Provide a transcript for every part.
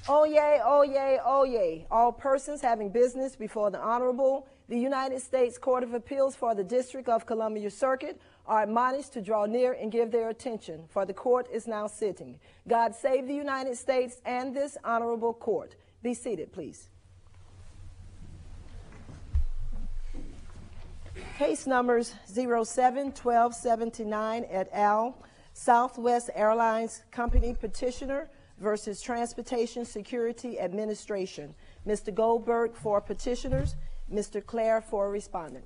Oyez, oyez, oyez. All persons having business before the Honorable, the United States Court of Appeals for the District of Columbia Circuit are admonished to draw near and give their attention, for the court is now sitting. God save the United States and this honorable court. Be seated, please. Case numbers 07-1279 et al., Southwest Airlines Company petitioner versus Transportation Security Administration. Mr. Goldberg for petitioners, Mr. Clare for respondent.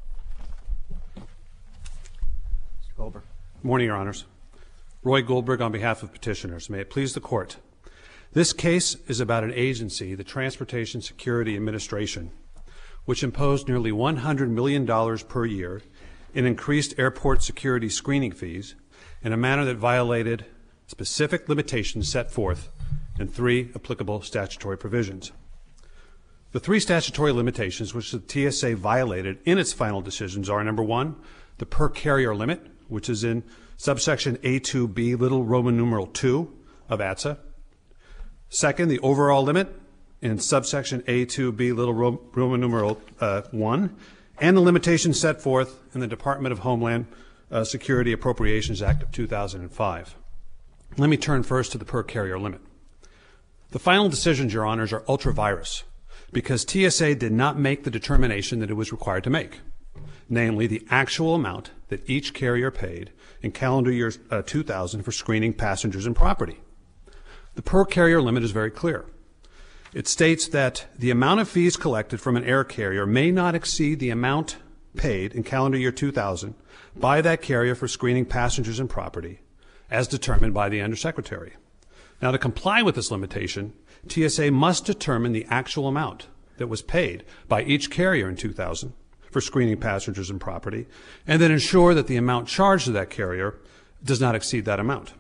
Mr. Goldberg. Good morning, Your Honors. Roy Goldberg on behalf of petitioners. May it please the court. This case is about an agency, the Transportation Security Administration, which imposed nearly $100 million per year in increased airport security screening fees in a manner that violated specific limitations set forth in 3 applicable statutory provisions. The 3 statutory limitations which the TSA violated in its final decisions are, number 1, the per carrier limit, which is in subsection A2B, little Roman numeral 2 of ATSA. Second, the overall limit in subsection A2B, little Roman numeral 1, and the limitations set forth in the Department of Homeland Security Appropriations Act of 2005. Let me turn first to the per carrier limit. The final decisions, Your Honors, are ultra-virus because TSA did not make the determination that it was required to make, namely the actual amount that each carrier paid in calendar year 2000 for screening passengers and property. The per carrier limit is very clear. It states that the amount of fees collected from an air carrier may not exceed the amount paid in calendar year 2000 by that carrier for screening passengers and property, as determined by the Undersecretary. Now, to comply with this limitation, TSA must determine the actual amount that was paid by each carrier in 2000 for screening passengers and property, and then ensure that the amount charged to that carrier does not exceed that amount.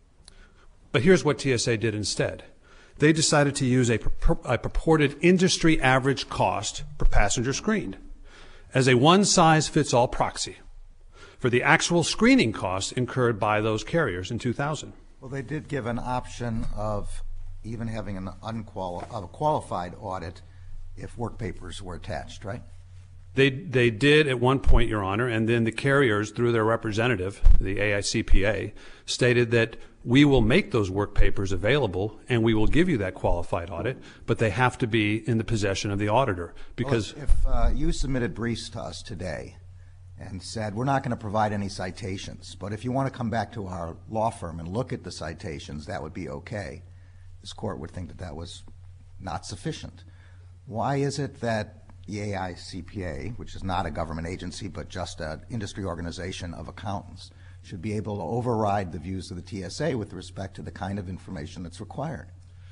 But here's what TSA did instead. They decided to use a purported industry average cost per passenger screened as a one-size-fits-all proxy for the actual screening costs incurred by those carriers in 2000. Well, they did give an option of even having a qualified audit if work papers were attached, right? They did at one point, Your Honor, and then the carriers, through their representative, the AICPA, stated that we will make those work papers available and we will give you that qualified audit, but they have to be in the possession of the auditor. Because if you submitted briefs to us today and said, we're not going to provide any citations, but if you want to come back to our law firm and look at the citations, that would be okay, this court would think that that was not sufficient. Why is it that the AICPA, which is not a government agency but just an industry organization of accountants, should be able to override the views of the TSA with respect to the kind of information that's required?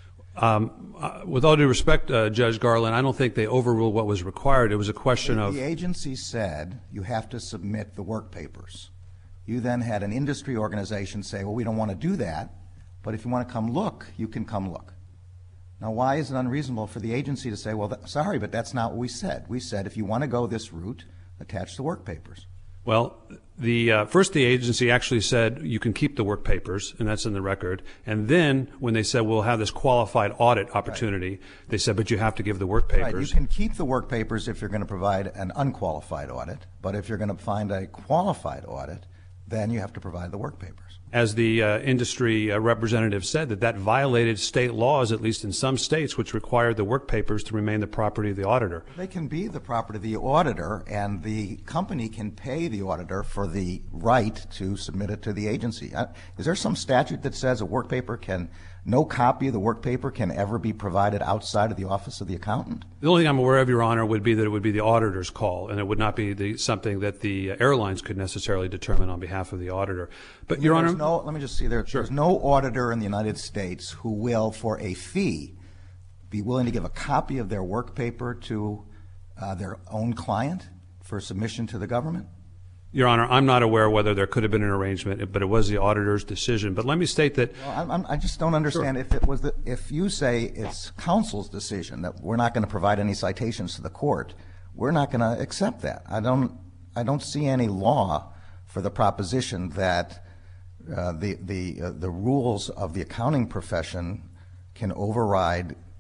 With all due respect, Judge Garland, I don't think they overruled what was required. It was a question of... The agency said you have to submit the work papers. You then had an industry organization say, well, we don't want to do that, but if you want to come look, you can come look. Now, why is it unreasonable for the agency to say, well, sorry, but that's not what we said. We said if you want to go this route, attach the work papers. Well, first the agency actually said you can keep the work papers, and that's in the record. And then when they said we'll have this qualified audit opportunity, right, they said, but you have to give the work papers. Right. You can keep the work papers if you're going to provide an unqualified audit, but if you're going to find a qualified audit, then you have to provide the work papers. As the industry representative said, that violated state laws, at least in some states, which required the work papers to remain the property of the auditor. They can be the property of the auditor, and the company can pay the auditor for the right to submit it to the agency. Is there some statute that says no copy of the work paper can ever be provided outside of the office of the accountant? The only thing I'm aware of, Your Honor, would be that it would be the auditor's call, and it would not be something that the airlines could necessarily determine on behalf of the auditor. But, Your Honor... let me just see there. Sure. There's no auditor in the United States who will, for a fee, be willing to give a copy of their work paper to their own client for submission to the government? Your Honor, I'm not aware whether there could have been an arrangement, but it was the auditor's decision. But let me state that... Well, I just don't understand. Sure. If you say it's counsel's decision that we're not going to provide any citations to the court, we're not going to accept that. I don't see any law for the proposition that the rules of the accounting profession can override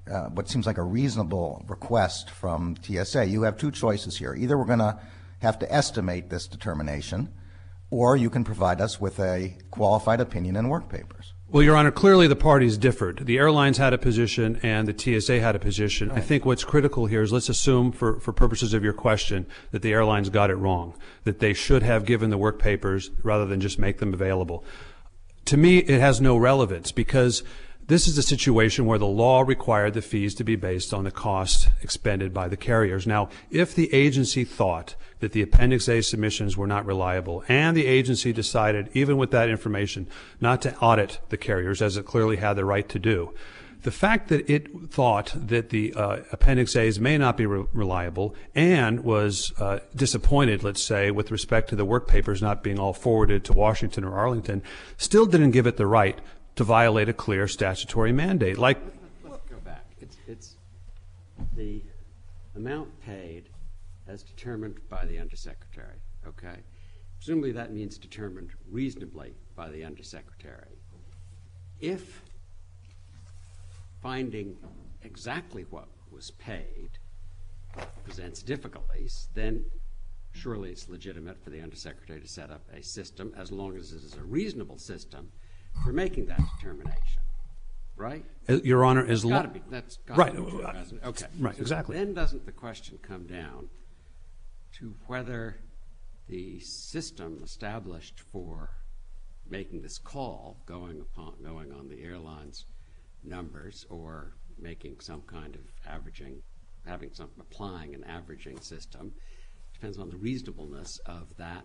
what seems like a reasonable request from TSA. You have two choices here. Either we're going to have to estimate this determination, or you can provide us with a qualified opinion and work papers. Well, Your Honor, clearly the parties differed. The airlines had a position and the TSA had a position. Right. I think what's critical here is let's assume, for purposes of your question, that the airlines got it wrong, that they should have given the work papers rather than just make them available. To me, it has no relevance because this is a situation where the law required the fees to be based on the cost expended by the carriers. Now, if the agency thought that the Appendix A submissions were not reliable and the agency decided, even with that information, not to audit the carriers, as it clearly had the right to do, the fact that it thought that the Appendix A's may not be reliable and was disappointed, let's say, with respect to the work papers not being all forwarded to Washington or Arlington, still didn't give it the right to violate a clear statutory mandate. Let's go back. It's the amount paid as determined by the Undersecretary, okay? Presumably that means determined reasonably by the Undersecretary. If finding exactly what was paid presents difficulties, then surely it's legitimate for the Undersecretary to set up a system, as long as it is a reasonable system, for making that determination, right? Your Honor, that's got to be right. True, hasn't it? Okay. Right, so exactly. Then doesn't the question come down to whether the system established for making this call, going on the airline's numbers, or making some kind of averaging, applying an averaging system, depends on the reasonableness of that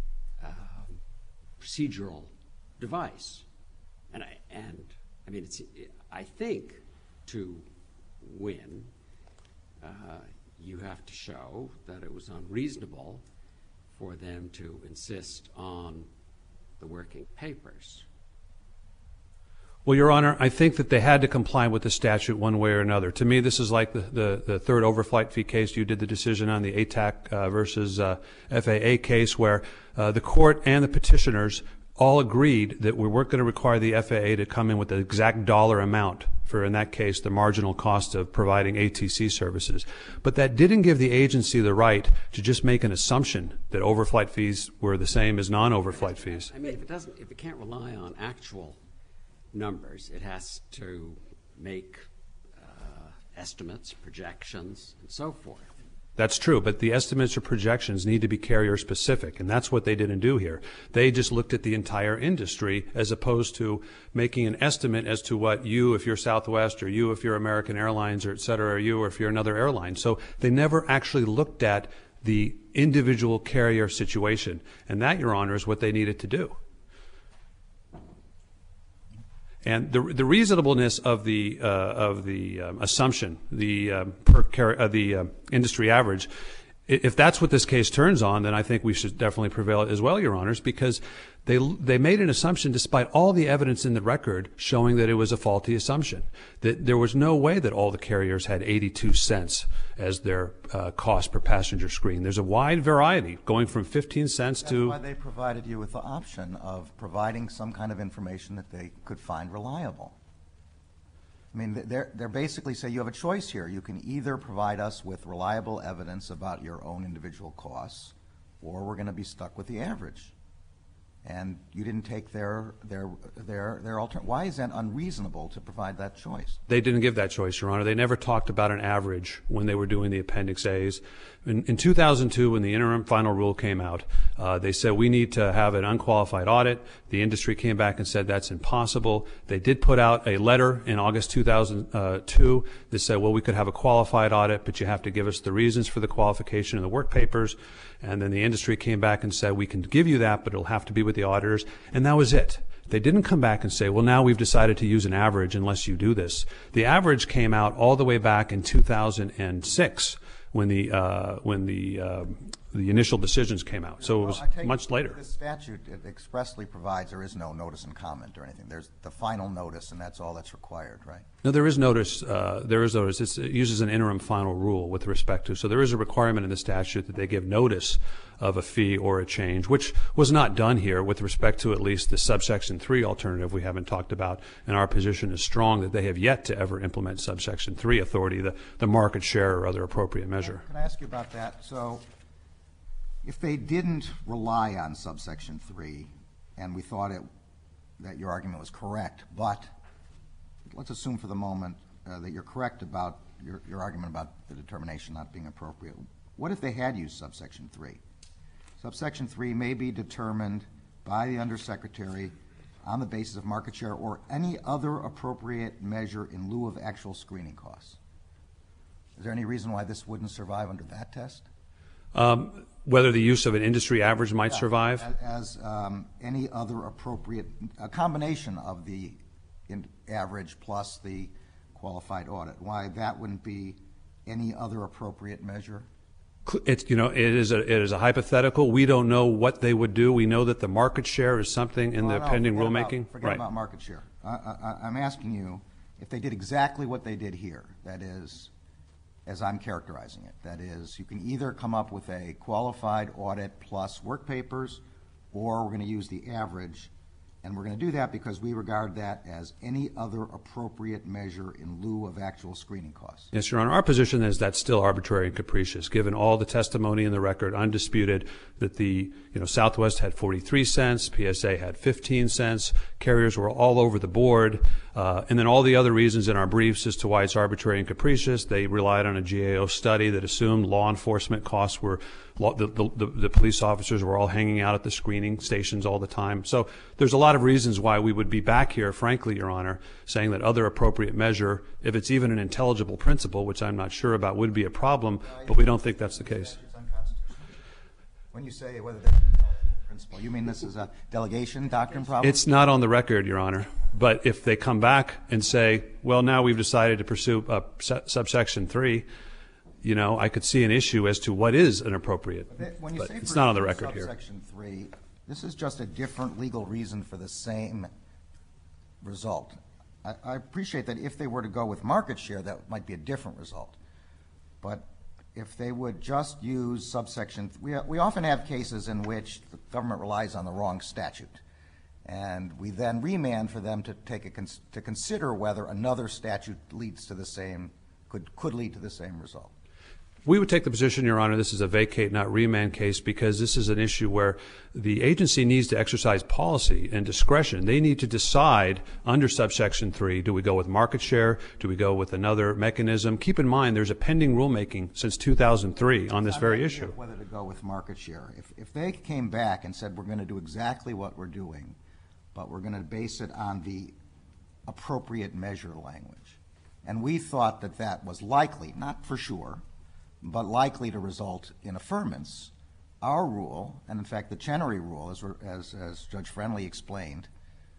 procedural device. And I mean, I think to win, you have to show that it was unreasonable for them to insist on the working papers. Well, Your Honor, I think that they had to comply with the statute one way or another. To me, this is like the third overflight fee case. You did the decision on the ATAC versus FAA case where the court and the petitioners all agreed that we weren't going to require the FAA to come in with the exact dollar amount for, in that case, the marginal cost of providing ATC services. But that didn't give the agency the right to just make an assumption that overflight fees were the same as non-overflight fees. I mean, if it can't rely on actual numbers, it has to make estimates, projections, and so forth. That's true, but the estimates or projections need to be carrier specific, and that's what they didn't do here. They just looked at the entire industry as opposed to making an estimate as to what you, if you're Southwest, or you, if you're American Airlines, or et cetera, or you, or if you're another airline. So they never actually looked at the individual carrier situation, and that, Your Honor, is what they needed to do. And the reasonableness of the assumption, the industry average, if that's what this case turns on, then I think we should definitely prevail as well, Your Honors, because they made an assumption despite all the evidence in the record showing that it was a faulty assumption, that there was no way that all the carriers had 82 cents as their cost per passenger screen. There's a wide variety, going from 15 cents to... That's why they provided you with the option of providing some kind of information that they could find reliable. I mean, they're basically saying you have a choice here. You can either provide us with reliable evidence about your own individual costs, or we're going to be stuck with the average. And you didn't take their alternative. Why is that unreasonable to provide that choice? They didn't give that choice, Your Honor. They never talked about an average when they were doing the Appendix A's. In 2002, when the interim final rule came out, they said we need to have an unqualified audit. The industry came back and said that's impossible. They did put out a letter in August 2002 that said, well, we could have a qualified audit, but you have to give us the reasons for the qualification in the work papers. And then the industry came back and said, we can give you that, but it'll have to be with the auditors. And that was it. They didn't come back and say, well, now we've decided to use an average unless you do this. The average came out all the way back in 2006 when the the initial decisions came out. So it was much later. This statute, it expressly provides there is no notice and comment or anything. There's the final notice, and that's all that's required, right? No, there is notice. There is notice. It uses an interim final rule with respect to. So there is a requirement in the statute that they give notice of a fee or a change, which was not done here with respect to at least the subsection 3 alternative we haven't talked about. And our position is strong that they have yet to ever implement subsection 3 authority, the market share or other appropriate measure. Can I ask you about that? So if they didn't rely on subsection 3, and we thought that your argument was correct, but let's assume for the moment that you're correct about your argument about the determination not being appropriate. What if they had used subsection 3? Subsection 3 may be determined by the Undersecretary on the basis of market share or any other appropriate measure in lieu of actual screening costs. Is there any reason why this wouldn't survive under that test? Whether the use of an industry average might survive? As any other appropriate, a combination of the average plus the qualified audit. Why that wouldn't be any other appropriate measure? It is a hypothetical. We don't know what they would do. We know that the market share is something in the pending rulemaking. Forget about market share. I'm asking you if they did exactly what they did here, that is, as I'm characterizing it, that is, you can either come up with a qualified audit plus work papers, or we're going to use the average, and we're going to do that because we regard that as any other appropriate measure in lieu of actual screening costs. Yes, Your Honor. Our position is that's still arbitrary and capricious, given all the testimony in the record, undisputed, that the Southwest had 43 cents, PSA had 15 cents, carriers were all over the board, and then all the other reasons in our briefs as to why it's arbitrary and capricious. They relied on a GAO study that assumed law enforcement costs were, the police officers were all hanging out at the screening stations all the time. So there's a lot of reasons why we would be back here, frankly, Your Honor, saying that other appropriate measure, if it's even an intelligible principle, which I'm not sure about, would be a problem, but we don't think that's the case. When you say whether that's a principle, you mean this is a delegation doctrine problem? It's not on the record, Your Honor. But if they come back and say, well, now we've decided to pursue subsection 3, I could see an issue as to what is an appropriate. When you but say it's not on the record here. Subsection 3, this is just a different legal reason for the same result. I appreciate that if they were to go with market share, that might be a different result. But if they would just use subsection, we often have cases in which the government relies on the wrong statute, and we then remand for them to to consider whether another statute leads to the same, could lead to the same result. We would take the position, Your Honor, this is a vacate, not remand case, because this is an issue where the agency needs to exercise policy and discretion. They need to decide under subsection 3, do we go with market share? Do we go with another mechanism? Keep in mind, there's a pending rulemaking since 2003 on this very issue. Whether to go with market share. If they came back and said we're going to do exactly what we're doing, but we're going to base it on the appropriate measure language, and we thought that that was likely, not for sure, but likely to result in affirmance, our rule, and in fact the Chenery rule, as Judge Friendly explained,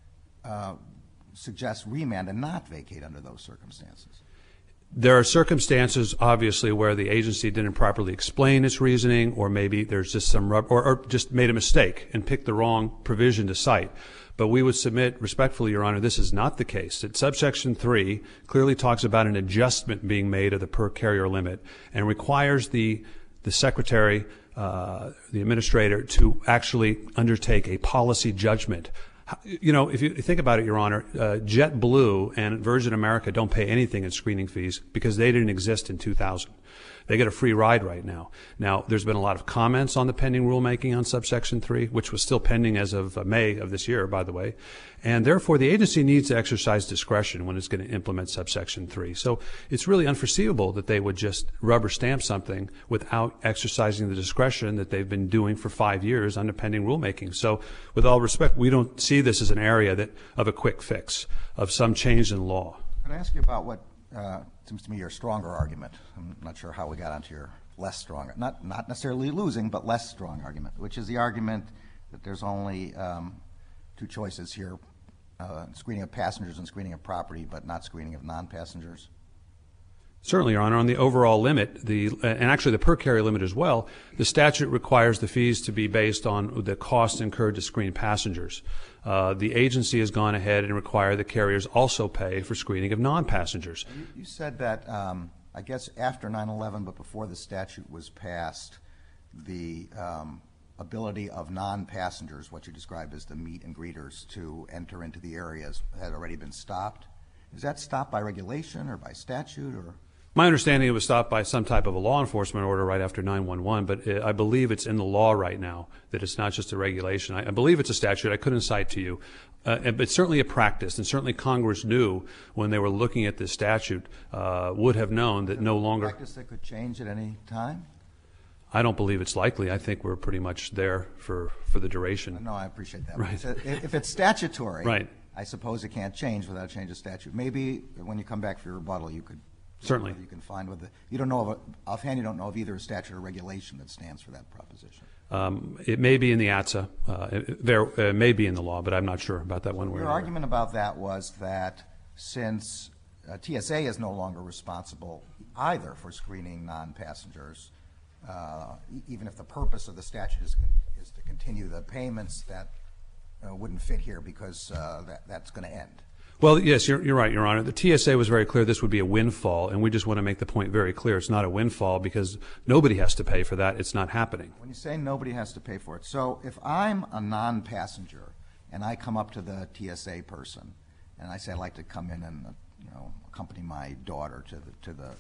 suggests remand and not vacate under those circumstances. There are circumstances, obviously, where the agency didn't properly explain its reasoning, or maybe there's just some or just made a mistake and picked the wrong provision to cite. But we would submit respectfully, Your Honor, this is not the case. That subsection 3 clearly talks about an adjustment being made of the per carrier limit and requires the secretary, the administrator, to actually undertake a policy judgment. If you think about it, Your Honor, JetBlue and Virgin America don't pay anything in screening fees because they didn't exist in 2000. They get a free ride right now. Now, there's been a lot of comments on the pending rulemaking on subsection 3, which was still pending as of May of this year, by the way. And therefore, the agency needs to exercise discretion when it's going to implement subsection 3. So it's really unforeseeable that they would just rubber stamp something without exercising the discretion that they've been doing for 5 years on the pending rulemaking. So with all respect, we don't see this as an area of a quick fix, of some change in law. Can I ask you about what seems to me your stronger argument? I'm not sure how we got onto your less strong, not necessarily losing, but less strong argument, which is the argument that there's only two choices here, screening of passengers and screening of property, but not screening of non-passengers. Certainly, Your Honor. On the overall limit, and actually the per carrier limit as well, the statute requires the fees to be based on the cost incurred to screen passengers. The agency has gone ahead and required the carriers also pay for screening of non-passengers. You said that, I guess after 9/11, but before the statute was passed, the ability of non-passengers, what you described as the meet and greeters, to enter into the areas had already been stopped. Is that stopped by regulation or by statute, or? My understanding, it was stopped by some type of a law enforcement order right after 9/11, but I believe it's in the law right now, that it's not just a regulation. I believe it's a statute. I couldn't cite to you. But it's certainly a practice, and certainly Congress knew when they were looking at this statute, would have known that no longer. Practice that could change at any time? I don't believe it's likely. I think we're pretty much there for the duration. No, I appreciate that. Right. If it's statutory, right. I suppose it can't change without a change of statute. Maybe when you come back for your rebuttal, you could. Certainly. You can find with you don't know offhand. You don't know of either a statute or regulation that stands for that proposition. It may be in the ATSA. There may be in the law, but I'm not sure about that one way or Your another. argument about that was that since TSA is no longer responsible either for screening non-passengers, even if the purpose of the statute is to continue the payments, that wouldn't fit here because that's going to end. Well, yes, you're right, Your Honor. The TSA was very clear this would be a windfall, and we just want to make the point very clear. It's not a windfall because nobody has to pay for that. It's not happening. When you say nobody has to pay for it, so if I'm a non-passenger and I come up to the TSA person and I say I'd like to come in and accompany my daughter to the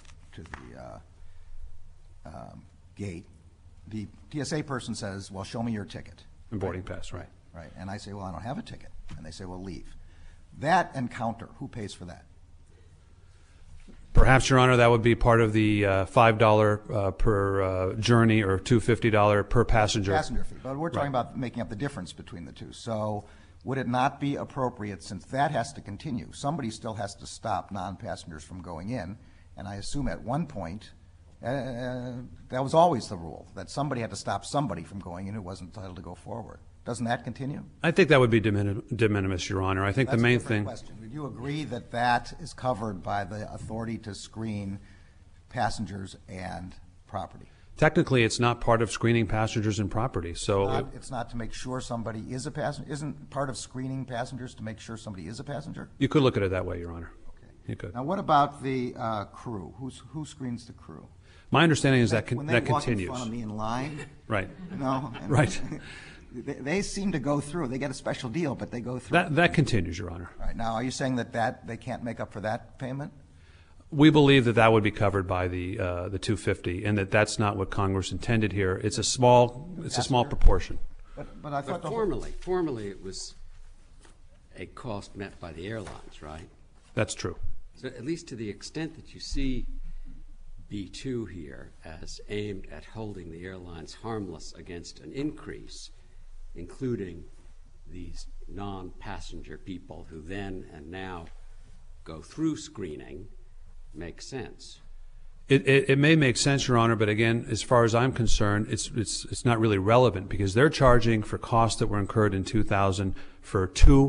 gate, the TSA person says, "Well, show me your ticket." And boarding pass, right. Right, and I say, "Well, I don't have a ticket," and they say, "Well, leave." That encounter, who pays for that? Perhaps, Your Honor, that would be part of the $5 per journey or $250 per passenger. Passenger fee, but we're talking about making up the difference between the two. So would it not be appropriate, since that has to continue, somebody still has to stop non-passengers from going in, and I assume at one point that was always the rule, that somebody had to stop somebody from going in who wasn't entitled to go forward. Doesn't that continue? I think that would be de minimis, Your Honor. I think That's the main a different thing. Question. Would you agree that that is covered by the authority to screen passengers and property? Technically, it's not part of screening passengers and property. So It's not to make sure somebody is a passenger? Isn't part of screening passengers to make sure somebody is a passenger? you could look at it that way, Your Honor. Okay. You could. Now, what about the crew? Who screens the crew? My understanding is that When that they walk in continues. front of me in line, Right. right. They seem to go through. They get a special deal, but they go through. That continues, Your Honor. Right. Now, are you saying that they can't make up for that payment? We believe that would be covered by the $250, and that's not what Congress intended here. It's a small proportion. But I thought formally it was a cost met by the airlines, right? That's true. So at least to the extent that you see B2 here as aimed at holding the airlines harmless against an increase, including these non-passenger people who then and now go through screening, makes sense. It may make sense, Your Honor, but again, as far as I'm concerned, it's not really relevant because they're charging for costs that were incurred in 2000 for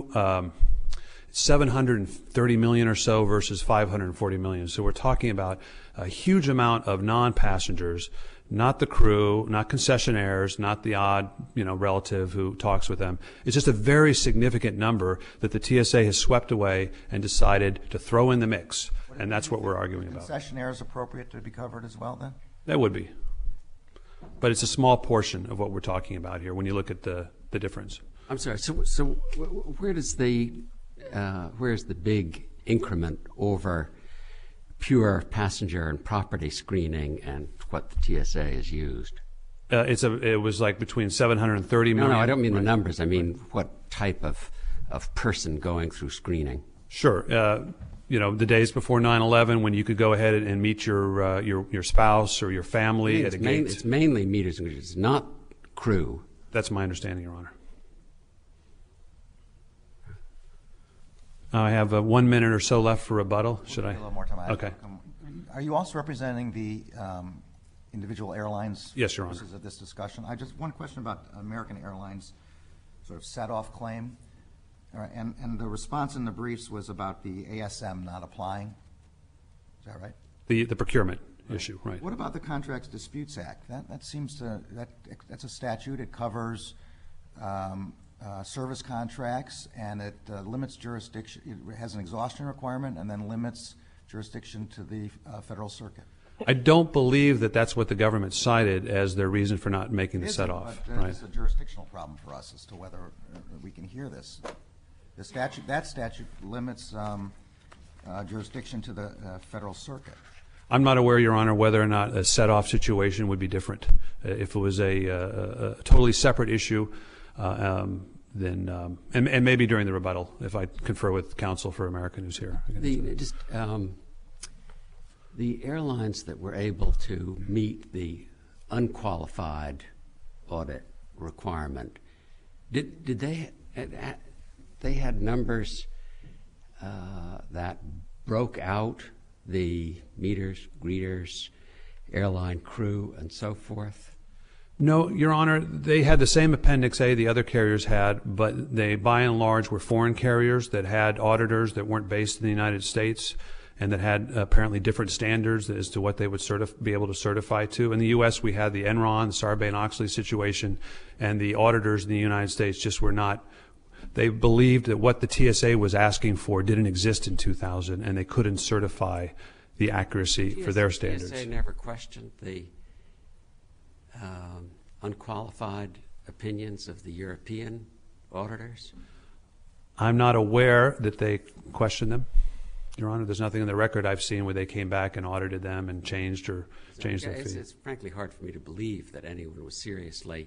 $730 million or so versus $540 million. So we're talking about a huge amount of non-passengers, not the crew, not concessionaires, not the odd, relative who talks with them. It's just a very significant number that the TSA has swept away and decided to throw in the mix, and that's what we're arguing about. Concessionaires appropriate to be covered as well, then? That would be. But it's a small portion of what we're talking about here when you look at the difference. I'm sorry, so where's the big increment over pure passenger and property screening and what the TSA has used? It was like between $730 million. No, I don't mean the numbers. I mean what type of person going through screening. Sure. The days before 9/11 when you could go ahead and meet your spouse or your family at a gate. It's mainly meeters and greeters, not crew. That's my understanding, Your Honor. I have 1 minute or so left for rebuttal. Should I? A little more time. Okay. Are you also representing the individual airlines? Yes, Your Honor. Of this discussion. I just one question about American Airlines sort of set-off claim. All right, and the response in the briefs was about the ASM not applying. Is that right? The procurement issue, right. What about the Contracts Disputes Act? That seems to, that's a statute. It covers service contracts, and it limits jurisdiction. It has an exhaustion requirement and then limits jurisdiction to the Federal Circuit. I don't believe that that's what the government cited as their reason for not making the set-off. But it's a jurisdictional problem for us as to whether we can hear this. That statute limits jurisdiction to the Federal Circuit. I'm not aware, Your Honor, whether or not a set-off situation would be different. If it was a totally separate issue, then and maybe during the rebuttal, if I confer with counsel for American who's here. The airlines that were able to meet the unqualified audit requirement, did they had numbers that broke out the meters, greeters, airline crew, and so forth? No, Your Honor, they had the same Appendix A the other carriers had, but they, by and large, were foreign carriers that had auditors that weren't based in the United States and that had apparently different standards as to what they would be able to certify to. In the U.S., we had the Enron, the Sarbanes-Oxley situation, and the auditors in the United States just were not. They believed that what the TSA was asking for didn't exist in 2000, and they couldn't certify the accuracy for their standards. TSA never questioned the unqualified opinions of the European auditors? I'm not aware that they questioned them, Your Honor. There's nothing in the record I've seen where they came back and audited them and changed their fee. It's frankly hard for me to believe that anyone was seriously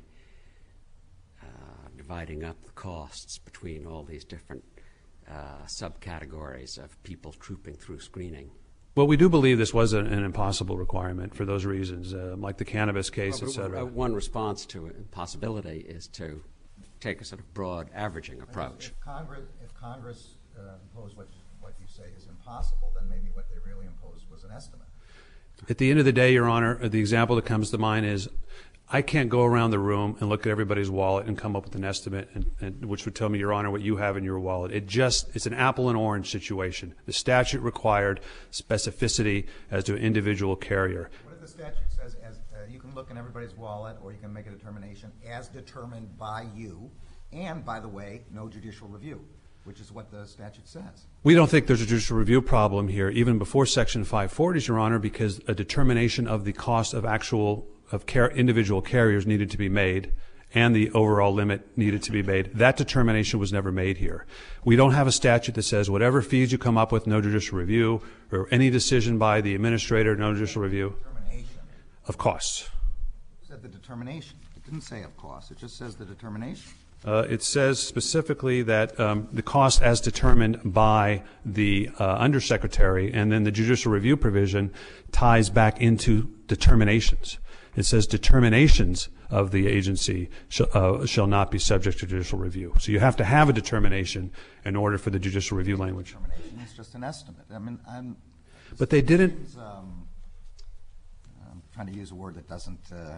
dividing up the costs between all these different subcategories of people trooping through screening. Well, we do believe this was an impossible requirement for those reasons, like the cannabis case, et cetera. One response to impossibility is to take a sort of broad averaging approach. If Congress imposed what you say is impossible, then maybe what they really imposed was an estimate. At the end of the day, Your Honor, the example that comes to mind is I can't go around the room and look at everybody's wallet and come up with an estimate, and which would tell me, Your Honor, what you have in your wallet. It's an apple and orange situation. The statute required specificity as to an individual carrier. What if the statute says you can look in everybody's wallet, or you can make a determination as determined by you, and, by the way, no judicial review, which is what the statute says? We don't think there's a judicial review problem here, even before Section 540, Your Honor, because a determination of the cost of individual carriers needed to be made, and the overall limit needed to be made. That determination was never made here. We don't have a statute that says whatever fees you come up with, no judicial review, or any decision by the administrator, no judicial review. Determination. Of costs. It said the determination. It didn't say of costs. It just says the determination. It says specifically that the cost as determined by the undersecretary, and then the judicial review provision ties back into determinations. It says determinations of the agency shall not be subject to judicial review. So you have to have a determination in order for the judicial review language. Determination is just an estimate. I mean, but they didn't. I'm trying to use a word that doesn't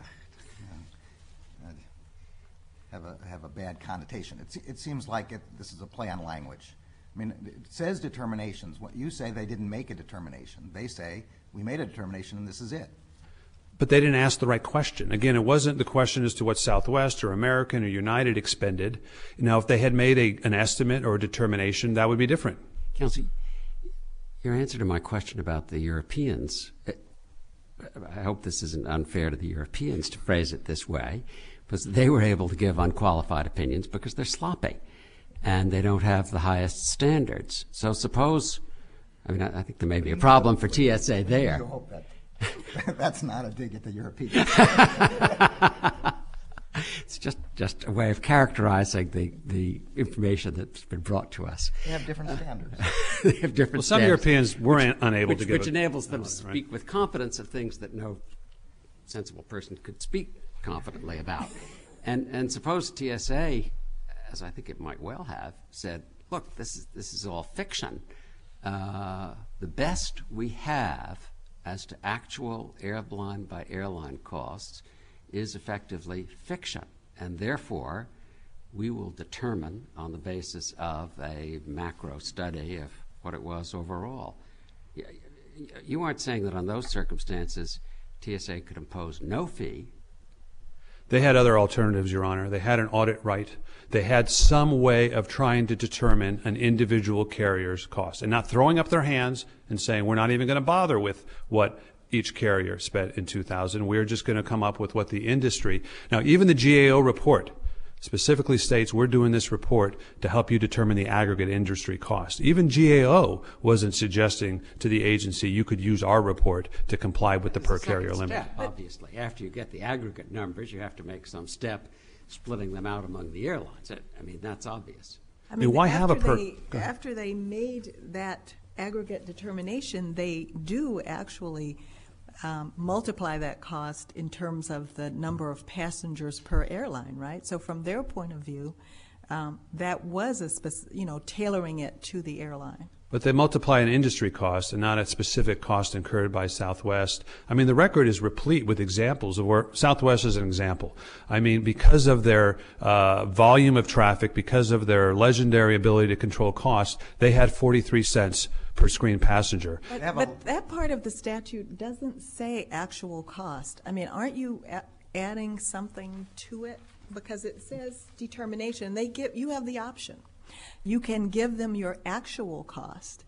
have a bad connotation. It seems like this is a play on language. I mean, it says determinations. What you say, they didn't make a determination. They say we made a determination and this is it. But they didn't ask the right question. Again, it wasn't the question as to what Southwest or American or United expended. Now, if they had made an estimate or a determination, that would be different. Counsel, your answer to my question about the Europeans, I hope this isn't unfair to the Europeans to phrase it this way, because they were able to give unqualified opinions because they're sloppy and they don't have the highest standards. So suppose, I mean, I think there may be a problem for TSA there. You hope that's not a dig at the Europeans. It's just a way of characterizing the information that's been brought to us. They have different standards. They have different some standards. Europeans were unable to give which enables them to speak with confidence of things that no sensible person could speak confidently about. And suppose TSA, as I think it might well have, said, look, this is all fiction. The best we have as to actual airline by airline costs is effectively fiction, and therefore we will determine on the basis of a macro study of what it was overall. you aren't saying that on those circumstances TSA could impose no fee. They had other alternatives, Your Honor. They had an audit right. They had some way of trying to determine an individual carrier's cost and not throwing up their hands and saying, we're not even going to bother with what each carrier spent in 2000. We're just going to come up with what the industry. Now, even the GAO report specifically states we're doing this report to help you determine the aggregate industry cost. Even GAO wasn't suggesting to the agency you could use our report to comply with the per carrier limit. Step, obviously, after you get the aggregate numbers, you have to make some step splitting them out among the airlines. I mean, that's obvious. I mean, why have after they made that aggregate determination, they do actually multiply that cost in terms of the number of passengers per airline, right? So from their point of view, that was tailoring it to the airline. But they multiply an industry cost and not a specific cost incurred by Southwest. I mean, the record is replete with examples of where Southwest is an example. I mean, because of their volume of traffic, because of their legendary ability to control costs, they had 43 cents per screen passenger. But that part of the statute doesn't say actual cost. I mean, aren't you adding something to it? Because it says determination. You have the option. You can give them your actual cost,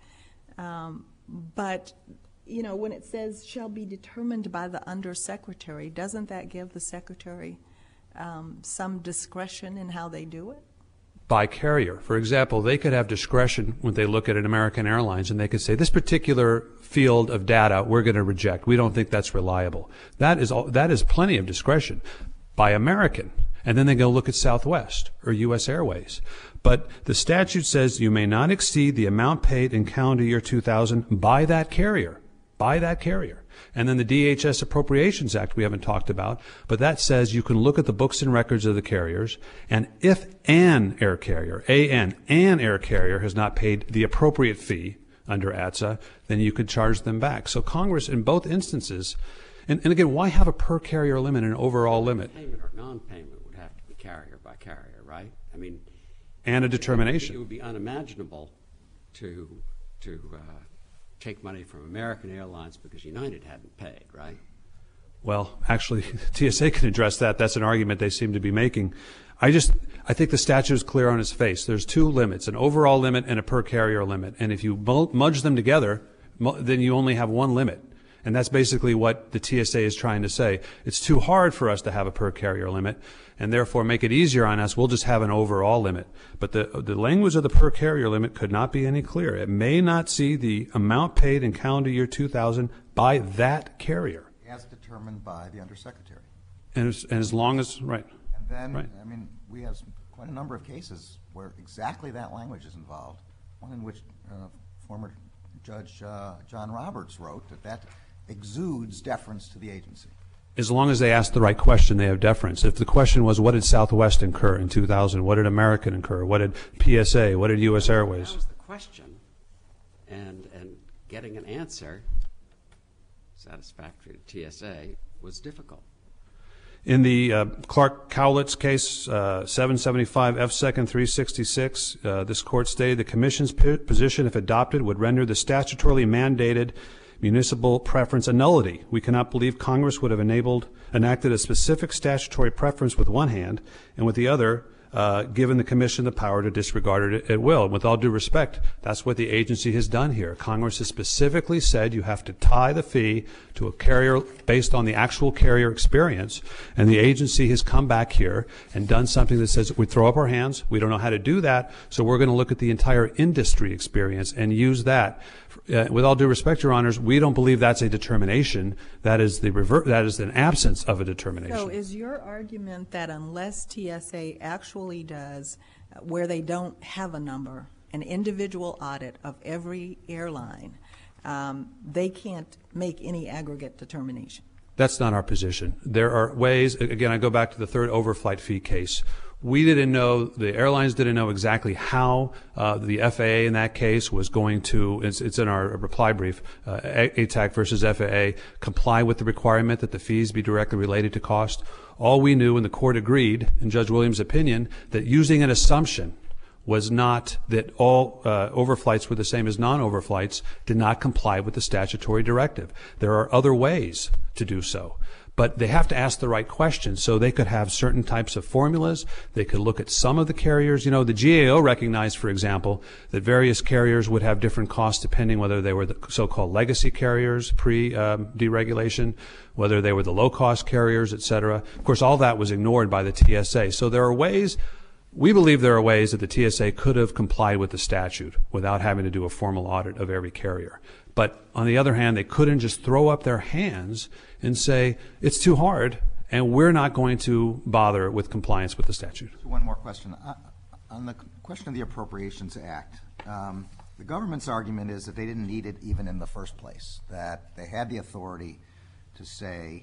but when it says shall be determined by the undersecretary, doesn't that give the secretary some discretion in how they do it? By carrier. For example, they could have discretion when they look at an American Airlines and they could say, this particular field of data we're going to reject. We don't think that's reliable. That is plenty of discretion by American. And then they go look at Southwest or U.S. Airways. But the statute says you may not exceed the amount paid in calendar year 2000 by that carrier. By that carrier. And then the DHS Appropriations Act we haven't talked about, but that says you can look at the books and records of the carriers, and if an air carrier, an air carrier has not paid the appropriate fee under ATSA, then you could charge them back. So Congress, in both instances, and again, why have a per carrier limit and an overall limit? Payment or non-payment would have to be carrier by carrier, right? I mean, and a determination. It would be unimaginable to take money from American Airlines because United hadn't paid, right? Well, actually, TSA can address that. That's an argument they seem to be making. I think the statute is clear on its face. There's two limits, an overall limit and a per carrier limit. And if you mudge them together, then you only have one limit. And that's basically what the TSA is trying to say. It's too hard for us to have a per carrier limit, and therefore make it easier on us. We'll just have an overall limit. But the language of the per carrier limit could not be any clearer. It may not see the amount paid in calendar year 2000 by that carrier. As determined by the undersecretary. And as long as, right. And then, right. I mean, we have quite a number of cases where exactly that language is involved. One in which former Judge John Roberts wrote that exudes deference to the agency. As long as they ask the right question, they have deference. If the question was, what did Southwest incur in 2000? What did American incur? What did PSA? What did U.S. Airways? That was the question. And getting an answer satisfactory to TSA was difficult. In the Clark Cowlitz case, 775 F. 2nd 366, this court stated the Commission's position, if adopted, would render the statutorily mandated municipal preference a nullity. We cannot believe Congress would have enacted a specific statutory preference with one hand and with the other given the Commission the power to disregard it at will. And with all due respect, that's what the agency has done here. Congress has specifically said you have to tie the fee to a carrier based on the actual carrier experience, and the agency has come back here and done something that says we throw up our hands, we don't know how to do that, so we're going to look at the entire industry experience and use that. With all due respect, Your Honors, we don't believe that's a determination. That is an absence of a determination. So is your argument that unless TSA actually does, where they don't have a number, an individual audit of every airline, they can't make any aggregate determination? That's not our position. There are ways, again, I go back to the third overflight fee case. We didn't know, the airlines didn't know exactly how the FAA in that case was going to, it's in our reply brief, ATAC versus FAA, comply with the requirement that the fees be directly related to cost. All we knew, and the court agreed, in Judge Williams' opinion, that using an assumption was not that all overflights were the same as non-overflights, did not comply with the statutory directive. There are other ways to do so. But they have to ask the right questions. So they could have certain types of formulas. They could look at some of the carriers. You know, the GAO recognized, for example, that various carriers would have different costs depending whether they were the so-called legacy carriers pre-deregulation, whether they were the low-cost carriers, et cetera. Of course, all that was ignored by the TSA. So there are ways, we believe there are ways that the TSA could have complied with the statute without having to do a formal audit of every carrier. But on the other hand, they couldn't just throw up their hands and say, it's too hard, and we're not going to bother with compliance with the statute. So one more question. On the question of the Appropriations Act, the government's argument is that they didn't need it even in the first place, that they had the authority to say,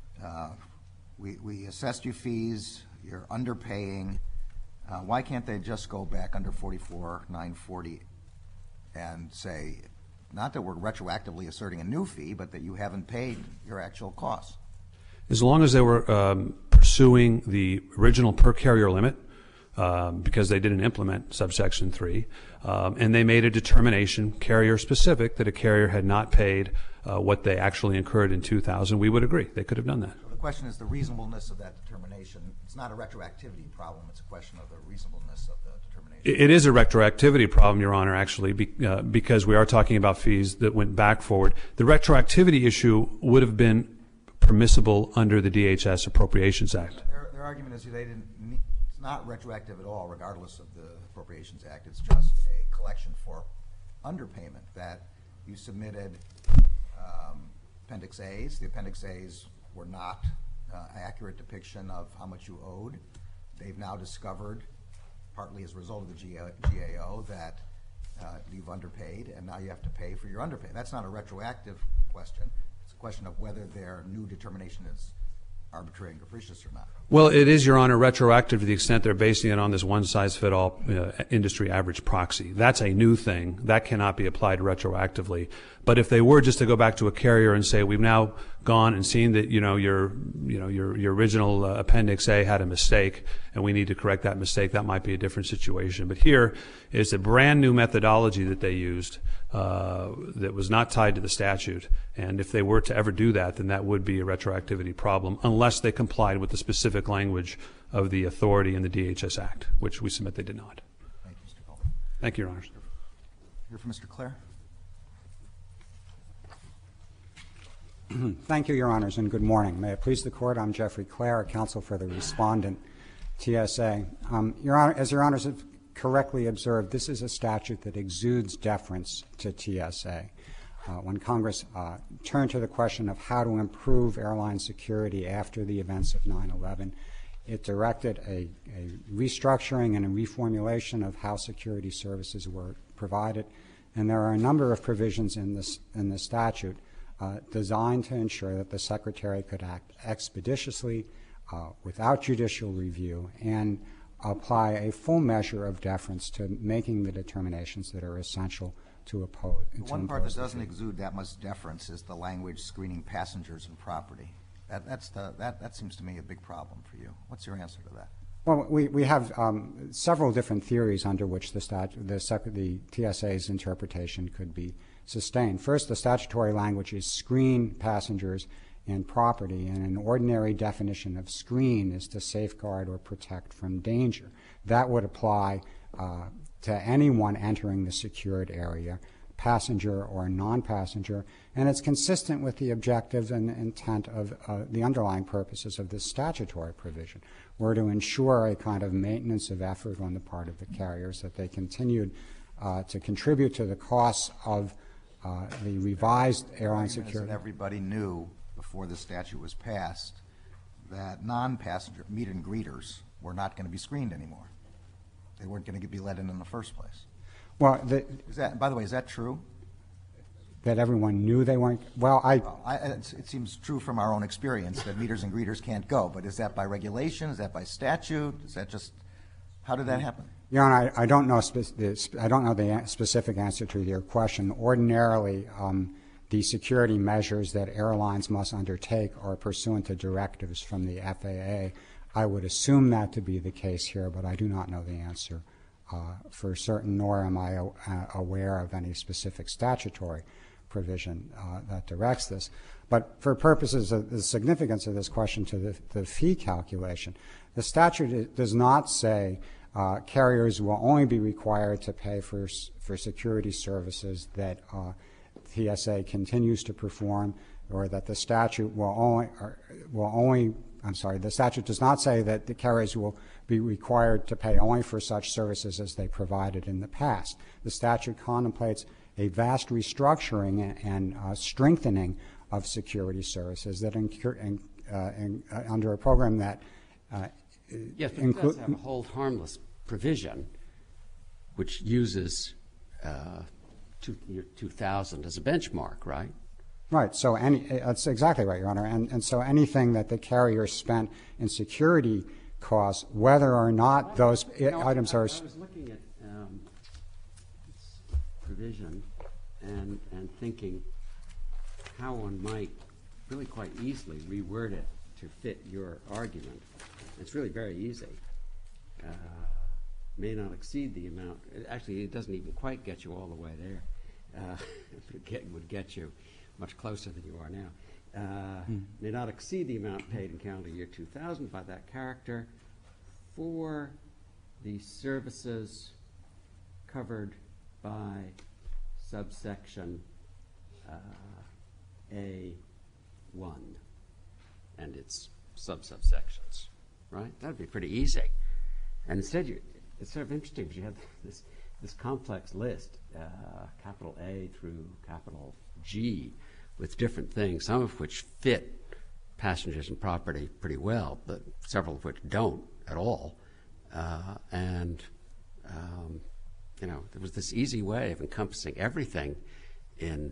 we assessed you fees, you're underpaying. Why can't they just go back under 44-940 and say, not that we're retroactively asserting a new fee, but that you haven't paid your actual costs? As long as they were pursuing the original per carrier limit, because they didn't implement subsection 3, and they made a determination, carrier specific, that a carrier had not paid what they actually incurred in 2000, we would agree. They could have done that. So the question is the reasonableness of that determination. It's not a retroactivity problem. It's a question of the reasonableness of the determination. It is a retroactivity problem, Your Honor, actually, because we are talking about fees that went back forward. The retroactivity issue would have been permissible under the DHS Appropriations Act. Their argument is it's not retroactive at all, regardless of the Appropriations Act. It's just a collection for underpayment that you submitted Appendix A's. The Appendix A's were not an accurate depiction of how much you owed. They've now discovered, partly as a result of the GAO, that you've underpaid, and now you have to pay for your underpay. That's not a retroactive question. It's a question of whether their new determination is arbitrary and capricious or not. Well, it is, Your Honor, retroactive to the extent they're basing it on this one-size-fit-all industry average proxy. That's a new thing. That cannot be applied retroactively. But if they were just to go back to a carrier and say, we've now gone and seen that your original Appendix A had a mistake, and we need to correct that mistake, that might be a different situation. But here is a brand new methodology that they used that was not tied to the statute. And if they were to ever do that, then that would be a retroactivity problem, unless they complied with the specific language of the authority in the DHS Act, which we submit they did not. Thank you, Mr. Coleman. Thank you, Your Honors. Hear from Mr. Clare. Thank you, Your Honors, and good morning. May it please the Court, I'm Jeffrey Clare, counsel for the respondent, TSA. Your Honor, as Your Honors have correctly observed, this is a statute that exudes deference to TSA. When Congress turned to the question of how to improve airline security after the events of 9/11, it directed a restructuring and a reformulation of how security services were provided. And there are a number of provisions in the statute designed to ensure that the Secretary could act expeditiously without judicial review and apply a full measure of deference to making the determinations that are essential to oppose. The one part that doesn't exude that much deference is the language screening passengers and property. That seems to me a big problem for you. What's your answer to that? Well, we have several different theories under which the TSA's interpretation could be sustained. First, the statutory language is screen passengers and property, and an ordinary definition of screen is to safeguard or protect from danger. That would apply to anyone entering the secured area, passenger or non-passenger, and it's consistent with the objectives and intent of the underlying purposes of this statutory provision, were to ensure a kind of maintenance of effort on the part of the carriers that they continued to contribute to the costs of the revised airline security. Everybody knew before the statute was passed that non-passenger meet and greeters were not going to be screened anymore. They weren't going to be let in the first place. Well, by the way, is that true? That everyone knew they weren't? Well, it seems true from our own experience that meeters and greeters can't go. But is that by regulation? Is that by statute? Is that just how did that happen? Your Honor, I don't know the specific answer to your question. Ordinarily, the security measures that airlines must undertake are pursuant to directives from the FAA. I would assume that to be the case here, but I do not know the answer for certain, nor am I aware of any specific statutory provision that directs this. But for purposes of the significance of this question to the fee calculation, the statute does not say carriers will only be required to pay for security services that TSA continues to perform, or that the statute the statute does not say that the carriers will be required to pay only for such services as they provided in the past. The statute contemplates a vast restructuring and strengthening of security services that under a program that yes, but it does have a hold harmless provision which uses year 2000 as a benchmark, right? Right. So that's exactly right, Your Honor. And so anything that the carrier spent in security costs, whether or not those items are... I was looking at this provision and thinking how one might really quite easily reword it to fit your argument. It's really very easy. May not exceed the amount. Actually, it doesn't even quite get you all the way there. It would get you much closer than you are now. May not exceed the amount paid in calendar year 2000 by that character for the services covered by subsection A1 and its subsections, right? That would be pretty easy. And instead, it's sort of interesting because you have this complex list, capital A through capital G, with different things, some of which fit passengers and property pretty well, but several of which don't at all. There was this easy way of encompassing everything in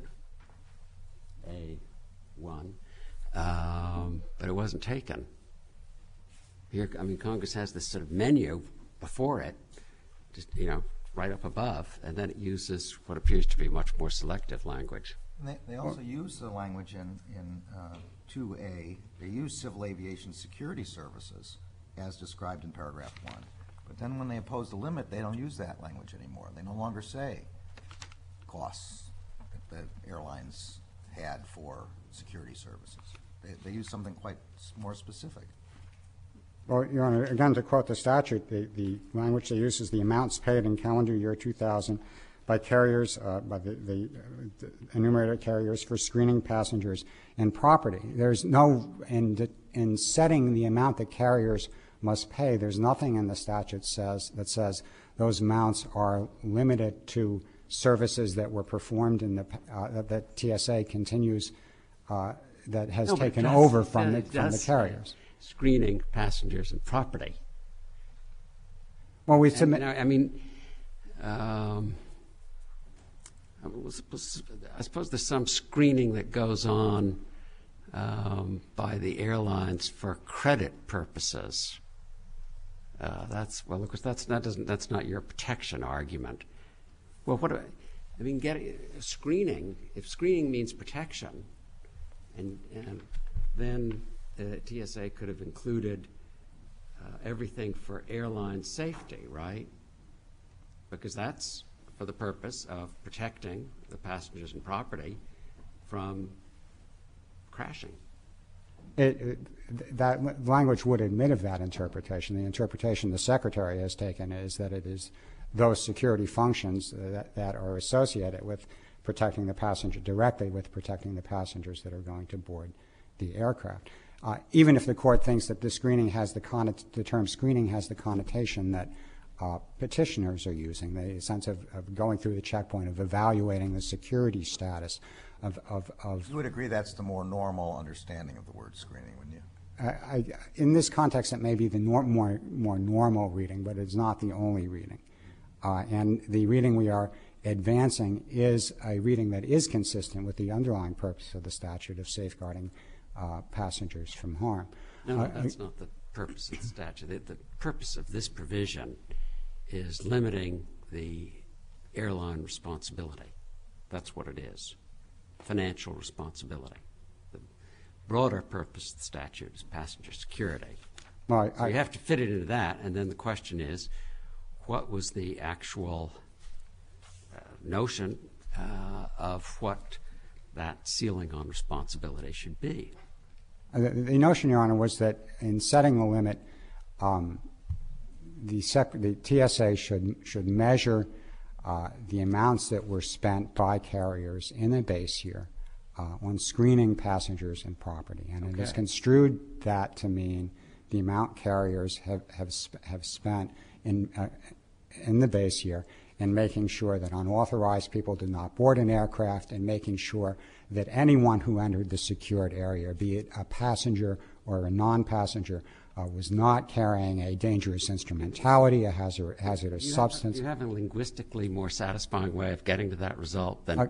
A1, but it wasn't taken. Here, Congress has this sort of menu before it, just, right up above, and then it uses what appears to be much more selective language. They also use the language in 2A. They use civil aviation security services as described in paragraph 1. But then when they impose the limit, they don't use that language anymore. They no longer say costs that the airlines had for security services. They use something quite more specific. Well, Your Honor, again, to quote the statute, the language they use is the amounts paid in calendar year 2000 by carriers, by the enumerated carriers for screening passengers and property. There's no, in setting the amount that carriers must pay, there's nothing in the statute that says those amounts are limited to services that were performed in that TSA continues, that has taken over from the carriers. Screening passengers and property. Well, we submit. I suppose there's some screening that goes on by the airlines for credit purposes. That's not your protection argument. Well, screening. If screening means protection, and then the TSA could have included everything for airline safety, right? Because that's for the purpose of protecting the passengers and property from crashing. That language would admit of that interpretation. The interpretation the Secretary has taken is that it is those security functions that are associated with protecting the passenger, directly with protecting the passengers that are going to board the aircraft. Even if the court thinks that the term screening has the connotation that petitioners are using, the sense of going through the checkpoint, of evaluating the security status of You would agree that's the more normal understanding of the word screening, wouldn't you? In this context, it may be the more normal reading, but it's not the only reading. And the reading we are advancing is a reading that is consistent with the underlying purpose of the statute of safeguarding passengers from harm. No, that's not the purpose of the statute. The purpose of this provision is limiting the airline responsibility. That's what it is, financial responsibility. The broader purpose of the statute is passenger security. So you have to fit it into that, and then the question is, what was the actual notion of what that ceiling on responsibility should be? The notion, Your Honor, was that in setting the limit, the TSA should measure the amounts that were spent by carriers in a base year on screening passengers and property, and it has construed that to mean the amount carriers have spent in the base year in making sure that unauthorized people did not board an aircraft, and making sure that anyone who entered the secured area, be it a passenger or a non-passenger, was not carrying a dangerous instrumentality, a hazardous substance. You have a linguistically more satisfying way of getting to that result than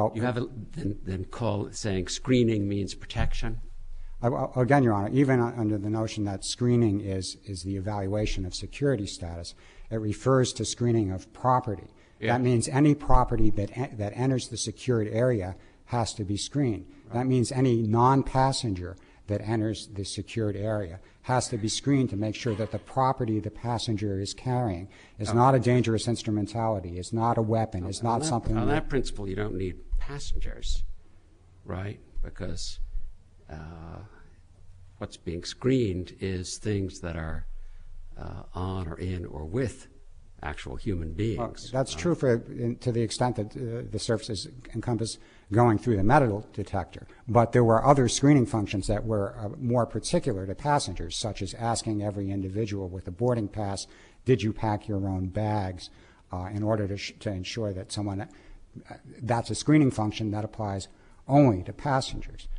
saying screening means protection? Again, Your Honor, even under the notion that screening is the evaluation of security status, it refers to screening of property. Yeah. That means any property that enters the secured area has to be screened. Right. That means any non-passenger that enters the secured area has to be screened to make sure that the property the passenger is carrying is not a dangerous instrumentality, is not a weapon, is not something. On that principle, you don't need passengers, right? Because what's being screened is things that are on or in or with actual human beings. Well, that's true to the extent that the surfaces encompass going through the metal detector. But there were other screening functions that were more particular to passengers, such as asking every individual with a boarding pass, did you pack your own bags, in order to ensure that someone, that's a screening function that applies only to passengers.